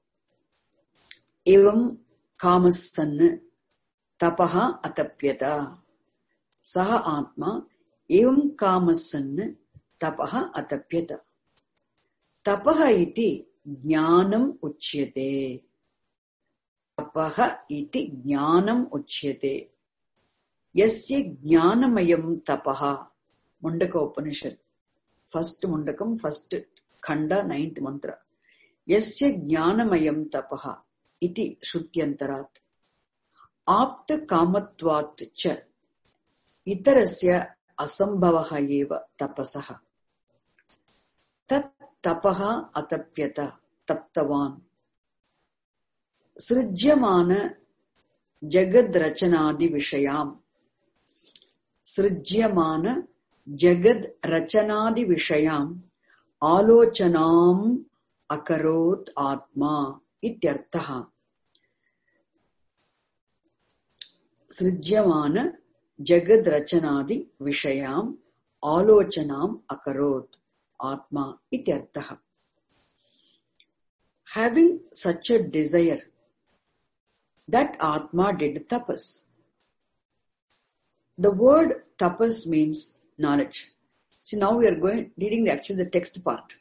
S1: evam kamasanna tapaha atapyata. Saha Atma evam kamasanna tapaha atapyata. Tapaha iti jnanam uchyate. Tapaha iti jnanam uchyate. Yasya jnanamayam tapaha. Mundaka Upanishad. First Mundakam, first Khanda, ninth mantra. Yasya jnanamayam tapaha. Iti Shrutyantarat. Apta kamatvat cha. Itarasya asambhavaha eva tapasaha. Tat tapaha atapyata taptavan. Srijyamana jagad rachanadi vishayam. Srijyamana jagad rachanadi vishayam alochanam akarot atma ityarthaha. Srijyamana jagad rachanadi vishayam alochanam akarot atma ityarthaha. Having such a desire, that Atma did tapas. The word tapas means knowledge. See, now we are going reading the actually the text part.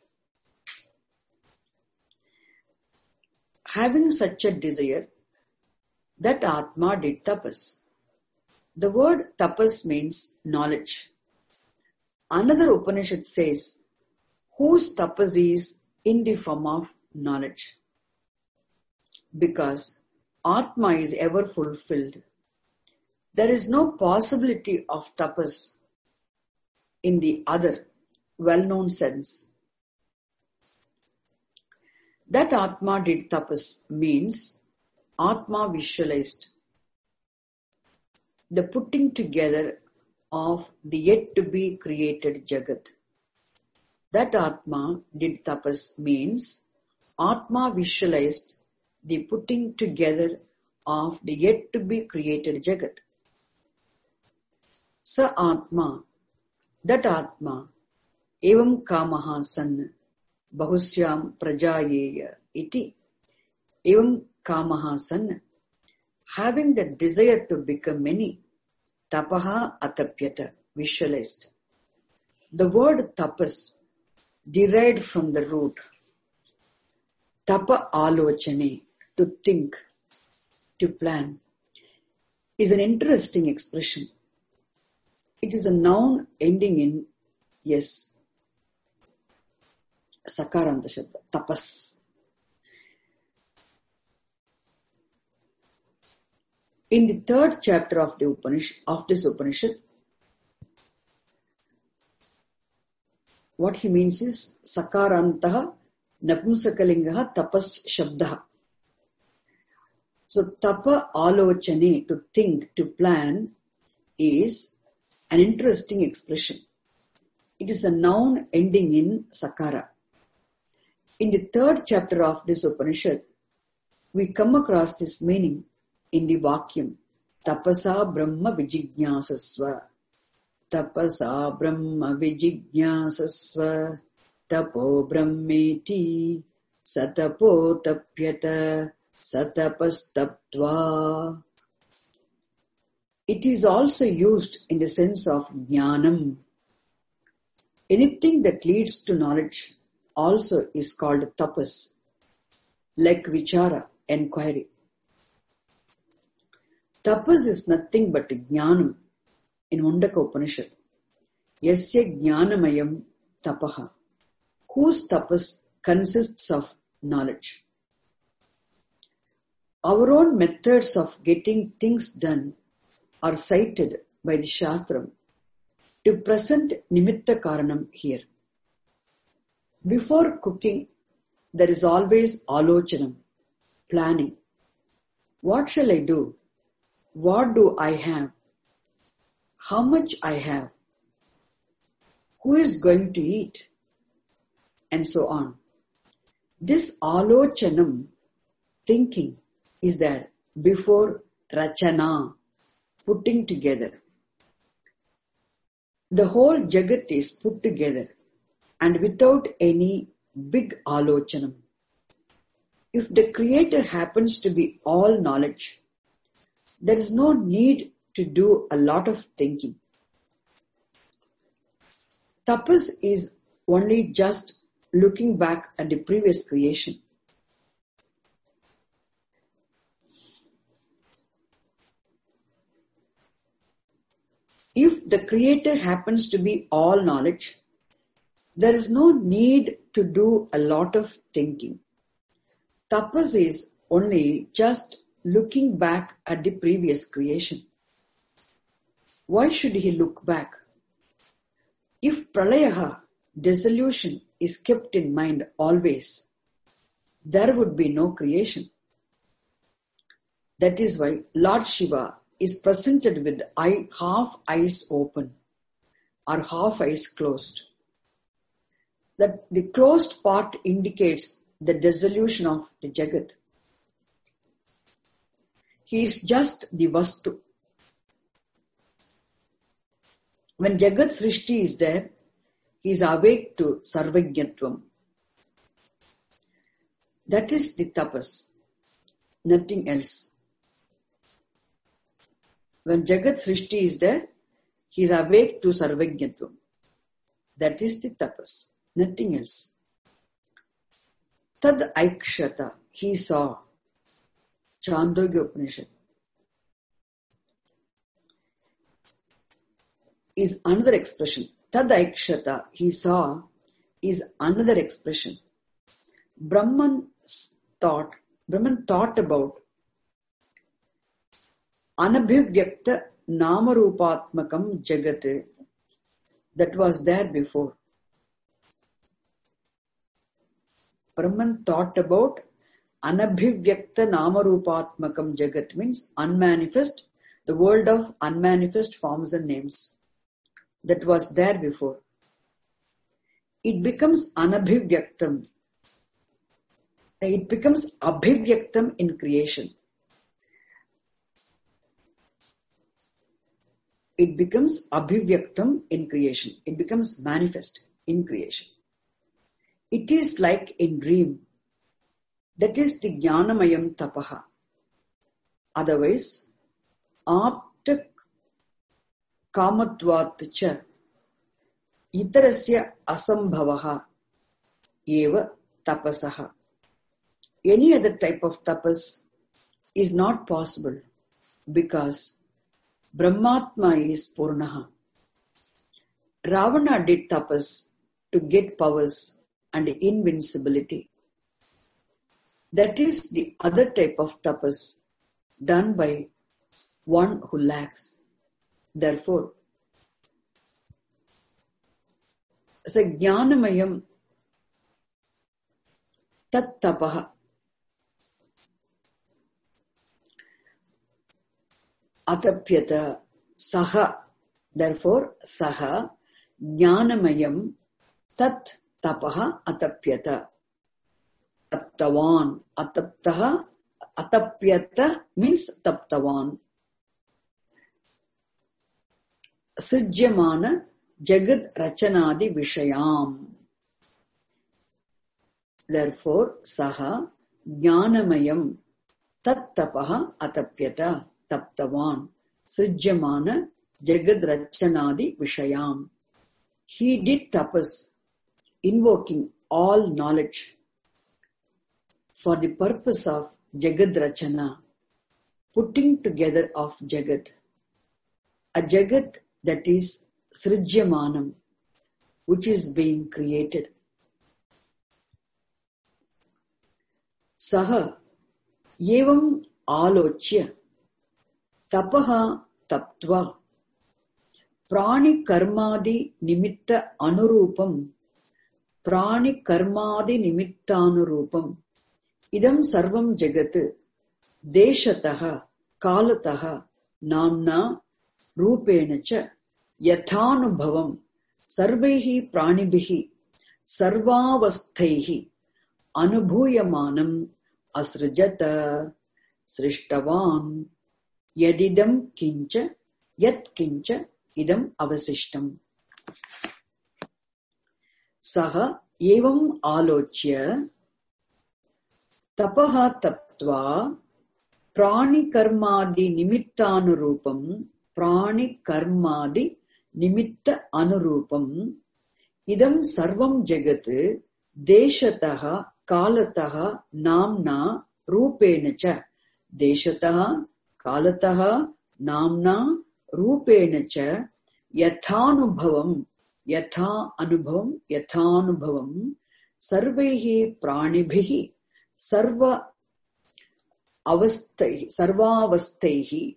S1: Having such a desire, that Atma did tapas. The word tapas means knowledge. Another Upanishad says, whose tapas is in the form of knowledge. Because Atma is ever fulfilled. There is no possibility of tapas in the other well-known sense. That Atma did tapas means Atma visualized the putting together of the yet to be created Jagat. That Atma did tapas means Atma visualized the putting together of the yet to be created Jagat. Sa Atma, that Atma, evam kamaha san, bahusyam prajayeya iti, evam kamaha san, having the desire to become many, tapaha atapyata, visualized. The word tapas, derived from the root tapa alochane, to think, to plan, is an interesting expression. It is a noun ending in yes, sakaranta shabda, tapas. In the third chapter of the Upanishad, of this Upanishad, what he means is sakarantaha napumsakalingaha tapas shabdaha. So tapa alochane, to think, to plan, is an interesting expression. It is a noun ending in sakara. In the third chapter of this Upanishad, we come across this meaning in the Vakyam, tapasa brahma vijijñāsasva. Tapasa brahma vijijñāsasva. Tapo brahmeti satapo tapyata satapastaptva. It is also used in the sense of jnanam. Anything that leads to knowledge also is called tapas, like vichara, enquiry. Tapas is nothing but jnanam in Mundaka Upanishad. Yasya jnanamayam tapaha, whose tapas consists of knowledge. Our own methods of getting things done are cited by the Shastram to present nimitta karanam here. Before cooking, there is always alochanam, planning. What shall I do? What do I have? How much I have? Who is going to eat? And so on. This alochanam, thinking, is there before rachana, putting together. The whole jagat is put together and without any big alochanam. If the creator happens to be all knowledge, there is no need to do a lot of thinking. Tapas is only just looking back at the previous creation. If the creator happens to be all knowledge, there is no need to do a lot of thinking. Tapas is only just looking back at the previous creation. Why should he look back? If pralayaha, dissolution, is kept in mind always, there would be no creation. That is why Lord Shiva is presented with eye, half eyes open or half eyes closed. That the closed part indicates the dissolution of the Jagat. He is just the Vastu. When Jagat Srishti is there, he is awake to Sarvajñatvam. That is the tapas, nothing else. When Jagat Srishti is there, he is awake to Sarvajñatvam. That is the tapas, nothing else. Tad aikshata, he saw. Chandogya Upanishad is another expression. Tad aikshata, he saw, is another expression. Brahman thought, Brahman thought about anabhivyakta namarupatmakam jagat that was there before. Brahman thought about anabhivyakta namarupatmakam jagat means unmanifest, the world of unmanifest forms and names that was there before. It becomes anabhivyaktam. It becomes abhivyaktam in creation. It becomes abhivyaktam in creation. It becomes manifest in creation. It is like in dream. That is the jnanamayam tapaha. Otherwise, apta kamatvat cha itarasya asambhavaha eva tapasaha. Any other type of tapas is not possible because Brahmatma is Purnaha. Ravana did tapas to get powers and invincibility. That is the other type of tapas done by one who lacks. Therefore, as a jnanamayam tat tapaha, atapyata saha, therefore saha jnanamayam tat tapaha atapyata. Taptavan, ataptaha, atapyata means taptavan. Srijyamana jagad rachanadi vishayam. Therefore, saha jnanamayam tat tapaha atapyata taptavan. Srijyamana jagad rachanadi vishayam. He did tapas, invoking all knowledge for the purpose of Jagad Rachana, putting together of Jagad. A Jagad that is Srijyamanam, which is being created. Saha Yevam Alochya Tapaha Taptva Prani Karmadi Nimitta Anurupam Prani Karmadi Nimitta Anurupam Idam Sarvam Jagat Deshataha Kalataha Namna Rupenacha Yathanubhavam Sarvehi Pranibihi Sarvavasthaihi Anubhuyamanam Asrajata Srishtavan Yadidam Kincha Yat Kincha Idam Avasishtam. Saha Evam Alochya Tapaha Taptva Prani Karmadi Nimitta Anurupam Prani Karmadi Nimitta Anurupam Idam Sarvam Jagat Deshataha Kalataha Namna Rupenacha Deshataha Kalataha Namna Rupenacha Yathanubhavam Yatha Anubhavam Yathanubhavam Sarvehi Pranibhihi Sarva Avasthaihi Sarvavasthaihi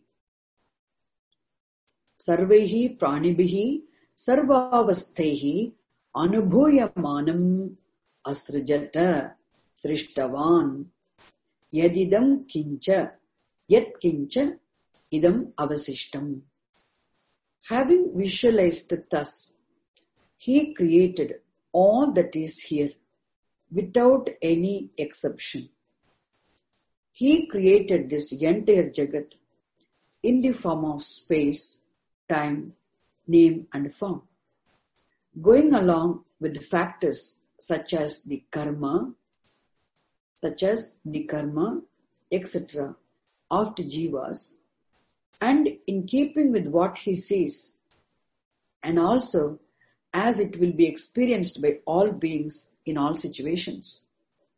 S1: Sarvehi Pranibihi Sarvavasthaihi Anubhuyamanam Asrajata Srishtavan Yadidam Kincha Yat Kincha Idam Avasishtam. Having visualized thus, he created all that is here without any exception. He created this entire Jagat in the form of space, time, name and form, going along with factors such as the karma, such as the karma, et cetera of the jivas, and in keeping with what he sees, and also as it will be experienced by all beings in all situations.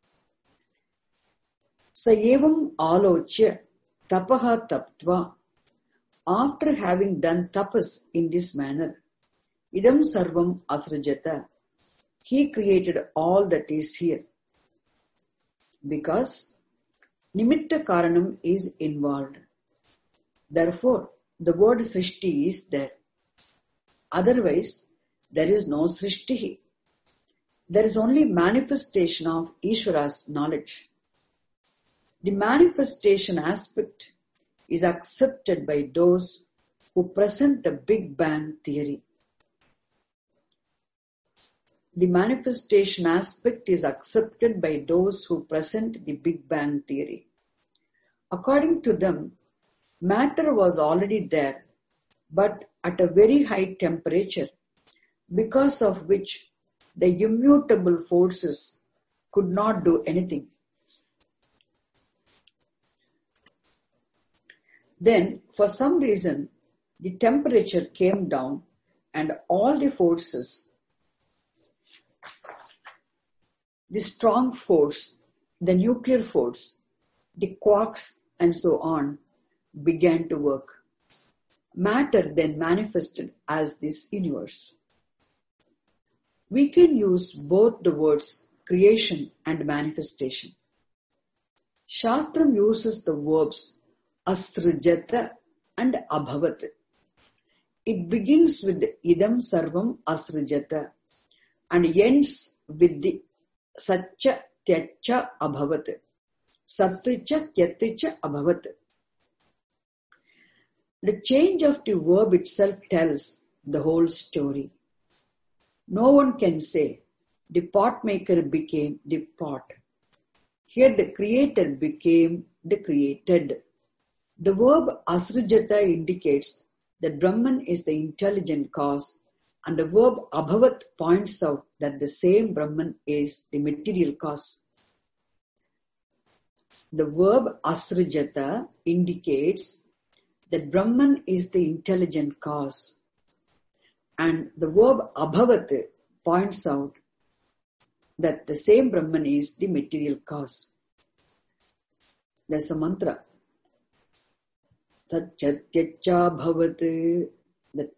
S1: Sayevam alochya tapaha taptva. After having done tapas in this manner, idam sarvam asrajata. He created all that is here. Because nimitta karanam is involved. Therefore, the word srishti is there. Otherwise, there is no srishti. There is only manifestation of Ishvara's knowledge. The manifestation aspect is accepted by those who present the Big Bang theory. The manifestation aspect is accepted by those who present the Big Bang theory. According to them, matter was already there, but at a very high temperature, because of which the immutable forces could not do anything. Then, for some reason, the temperature came down and all the forces, the strong force, the nuclear force, the quarks and so on, began to work. Matter then manifested as this universe. We can use both the words creation and manifestation. Shastram uses the verbs asrajata and abhavat. It begins with idam sarvam asrajata and ends with the satcha tyacha abhavat. Satcha tyacha abhavat. The change of the verb itself tells the whole story. No one can say the pot maker became the pot. Here the creator became the created. The verb asrajata indicates that Brahman is the intelligent cause, and the verb abhavat points out that the same Brahman is the material cause. The verb asrajata indicates that Brahman is the intelligent cause, and the verb abhavat points out that the same Brahman is the material cause. There's a mantra. Tatchatyacha bhavat. That.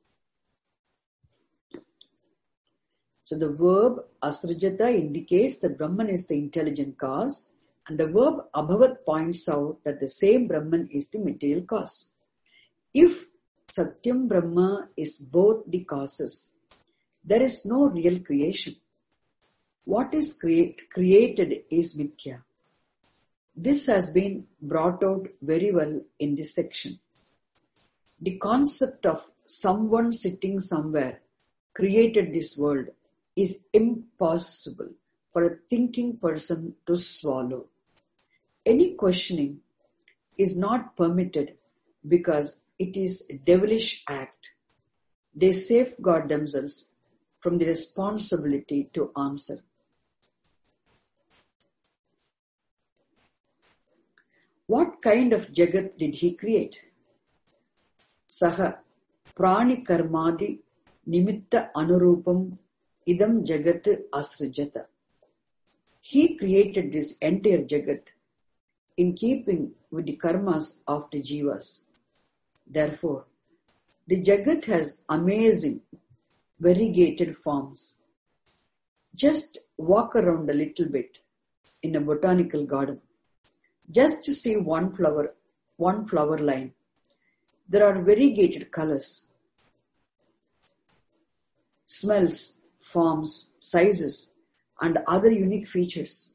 S1: So the verb asrajata indicates that Brahman is the intelligent cause, and the verb abhavat points out that the same Brahman is the material cause. If Satyam Brahma is both the causes, there is no real creation. What is create, created is Mithya. This has been brought out very well in this section. The concept of someone sitting somewhere created this world is impossible for a thinking person to swallow. Any questioning is not permitted because it is a devilish act. They safeguard themselves from the responsibility to answer. What kind of Jagat did he create? Saha prani karmadi nimitta anurupam idam jagat asrajata. He created this entire Jagat in keeping with the karmas of the jivas. Therefore, the Jagat has amazing, variegated forms. Just walk around a little bit in a botanical garden. Just to see one flower, one flower line. There are variegated colors, smells, forms, sizes, and other unique features.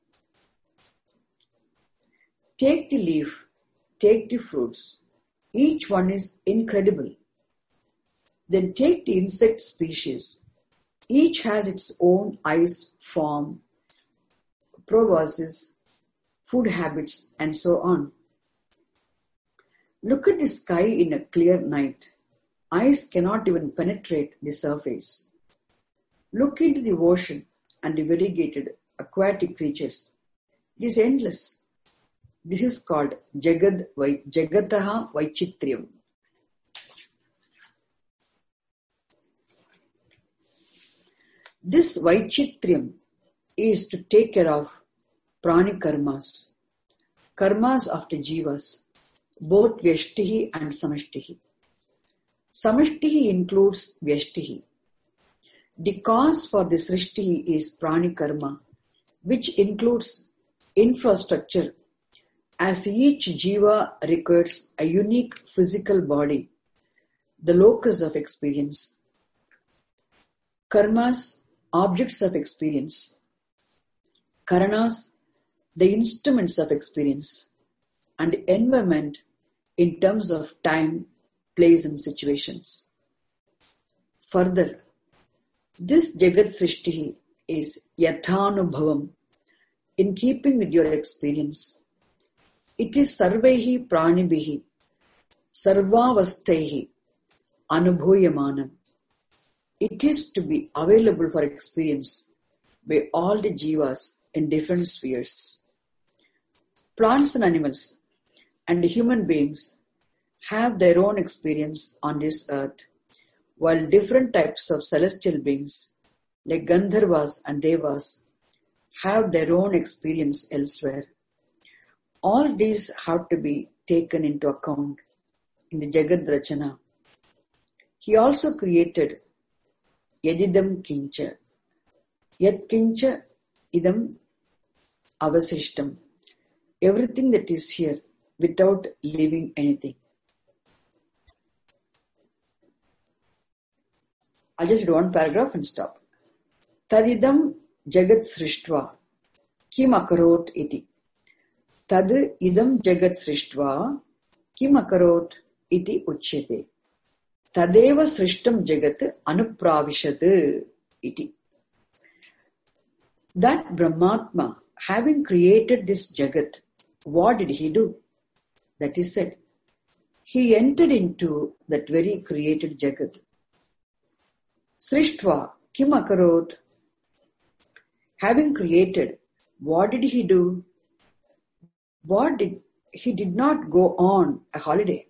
S1: Take the leaf, take the fruits. Each one is incredible. Then take the insect species. Each has its own eyes, form, proboscis, food habits, and so on. Look at the sky in a clear night. Eyes cannot even penetrate the surface. Look into the ocean and the variegated aquatic creatures. It is endless. This is called Jagad Vai, Jagataha Vaichitriam. This Vaichitriam is to take care of prani karmas, karmas of the jivas, both Vyashtihi and Samashtihi. Samashtihi includes Vyashtihi. The cause for this Srishti is prani karma, which includes infrastructure, as each jiva requires a unique physical body, the locus of experience. Karmas, objects of experience. Karanas, the instruments of experience. And environment in terms of time, place and situations. Further, this Jagat Srishti is Yathanubhavam, in keeping with your experience. It is Sarvehi Pranibihi, Sarvavastehi, Anubhuyamanam. It is to be available for experience by all the jivas in different spheres. Plants and animals and human beings have their own experience on this earth, while different types of celestial beings like Gandharvas and Devas have their own experience elsewhere. All these have to be taken into account in the Jagad Rachana. He also created Yadidam Kincha, Yat Kincha Idam Avasishtam, everything that is here without leaving anything. I'll just read one paragraph and stop. Tadidam Jagat Srishtva Kim Akarot Iti. Tad idam Jagat Srishtva Kim Akarot Iti Uchyate. Tadeva Srishtam Jagat Anupravishat Iti. That Brahmatma, having created this Jagat, what did he do? That is said, he entered into that very created Jagat. Srishtva Kim Akarot. Having created, what did he do? What did he did not go on a holiday.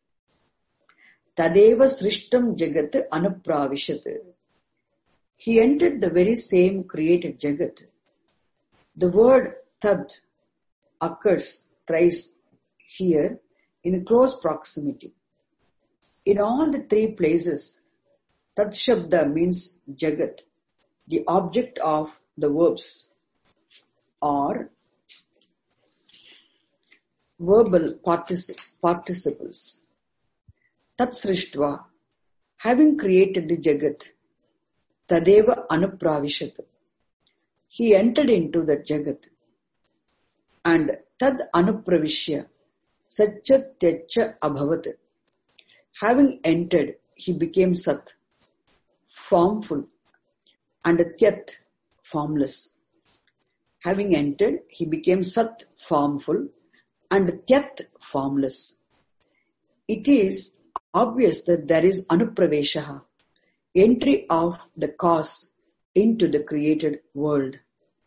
S1: Tadeva Srishtam Jagat Anupravishat. He entered the very same created Jagat. The word Tad occurs thrice here in close proximity. In all the three places, Tat Shabda means Jagat, the object of the verbs, or verbal particip- participles. Tat Srishtva, having created the Jagat, Tadeva Anupravishat. He entered into the Jagat. And Tad Anupravishya, Satcha Tyacha Abhavat. Having entered, he became Sat, formful, and Tyat, formless. Having entered, he became Sat, formful, and Tyat, formless. It is obvious that there is Anupraveshaha, entry of the cause into the created world.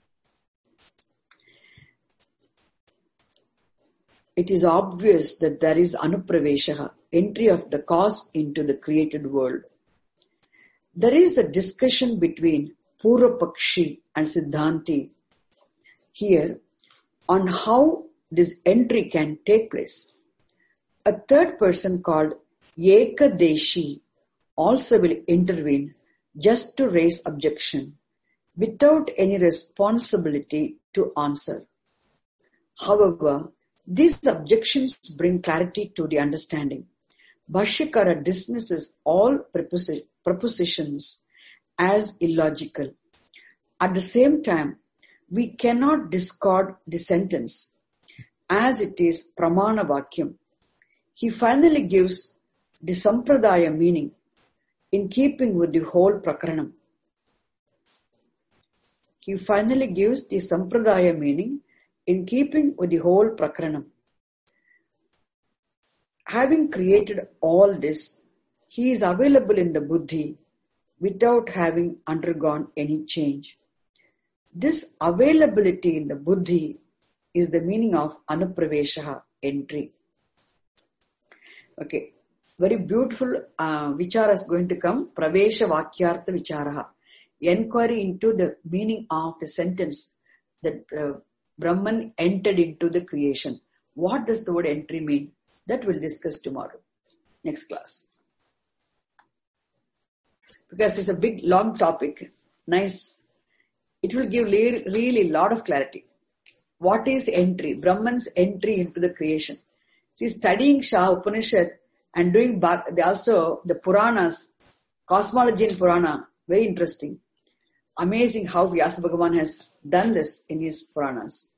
S1: It is obvious that there is Anupraveshaha, entry of the cause into the created world. There is a discussion between Purva Pakshi and Siddhanti here on how this entry can take place. A third person called Ekadeshi also will intervene just to raise objection without any responsibility to answer. However, these objections bring clarity to the understanding. Bhashyakara dismisses all preposi- propositions as illogical. At the same time, we cannot discard the sentence as it is pramana vakyam. He finally gives the sampradaya meaning in keeping with the whole prakaranam. He finally gives the sampradaya meaning in keeping with the whole prakaranam. Having created all this, he is available in the buddhi without having undergone any change. This availability in the buddhi is the meaning of anupraveshaha, entry. Okay, very beautiful uh, vichara is going to come. Pravesha vakyartha vicharaha. Enquiry into the meaning of the sentence that uh, Brahman entered into the creation. What does the word entry mean? That we'll discuss tomorrow. Next class. Because it's a big, long topic. Nice. It will give le- really lot of clarity. What is entry? Brahman's entry into the creation. See, studying Shah Upanishad and doing back, also the Puranas, cosmology in Purana, very interesting. Amazing how Vyasa Bhagavan has done this in his Puranas.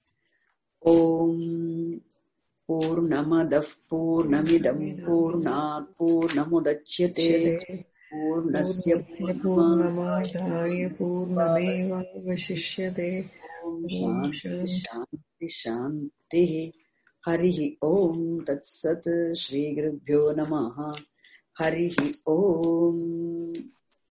S1: Om Purnamadav Purnamidam Purnat Purnamudachyate Purnasya
S2: Purnamadaya Purnameva Vashishyate.
S1: Om Shanti Shanti Shanti. Harihi Om Tat Sat Shri Gurubhyo Namaha. Harihi Om.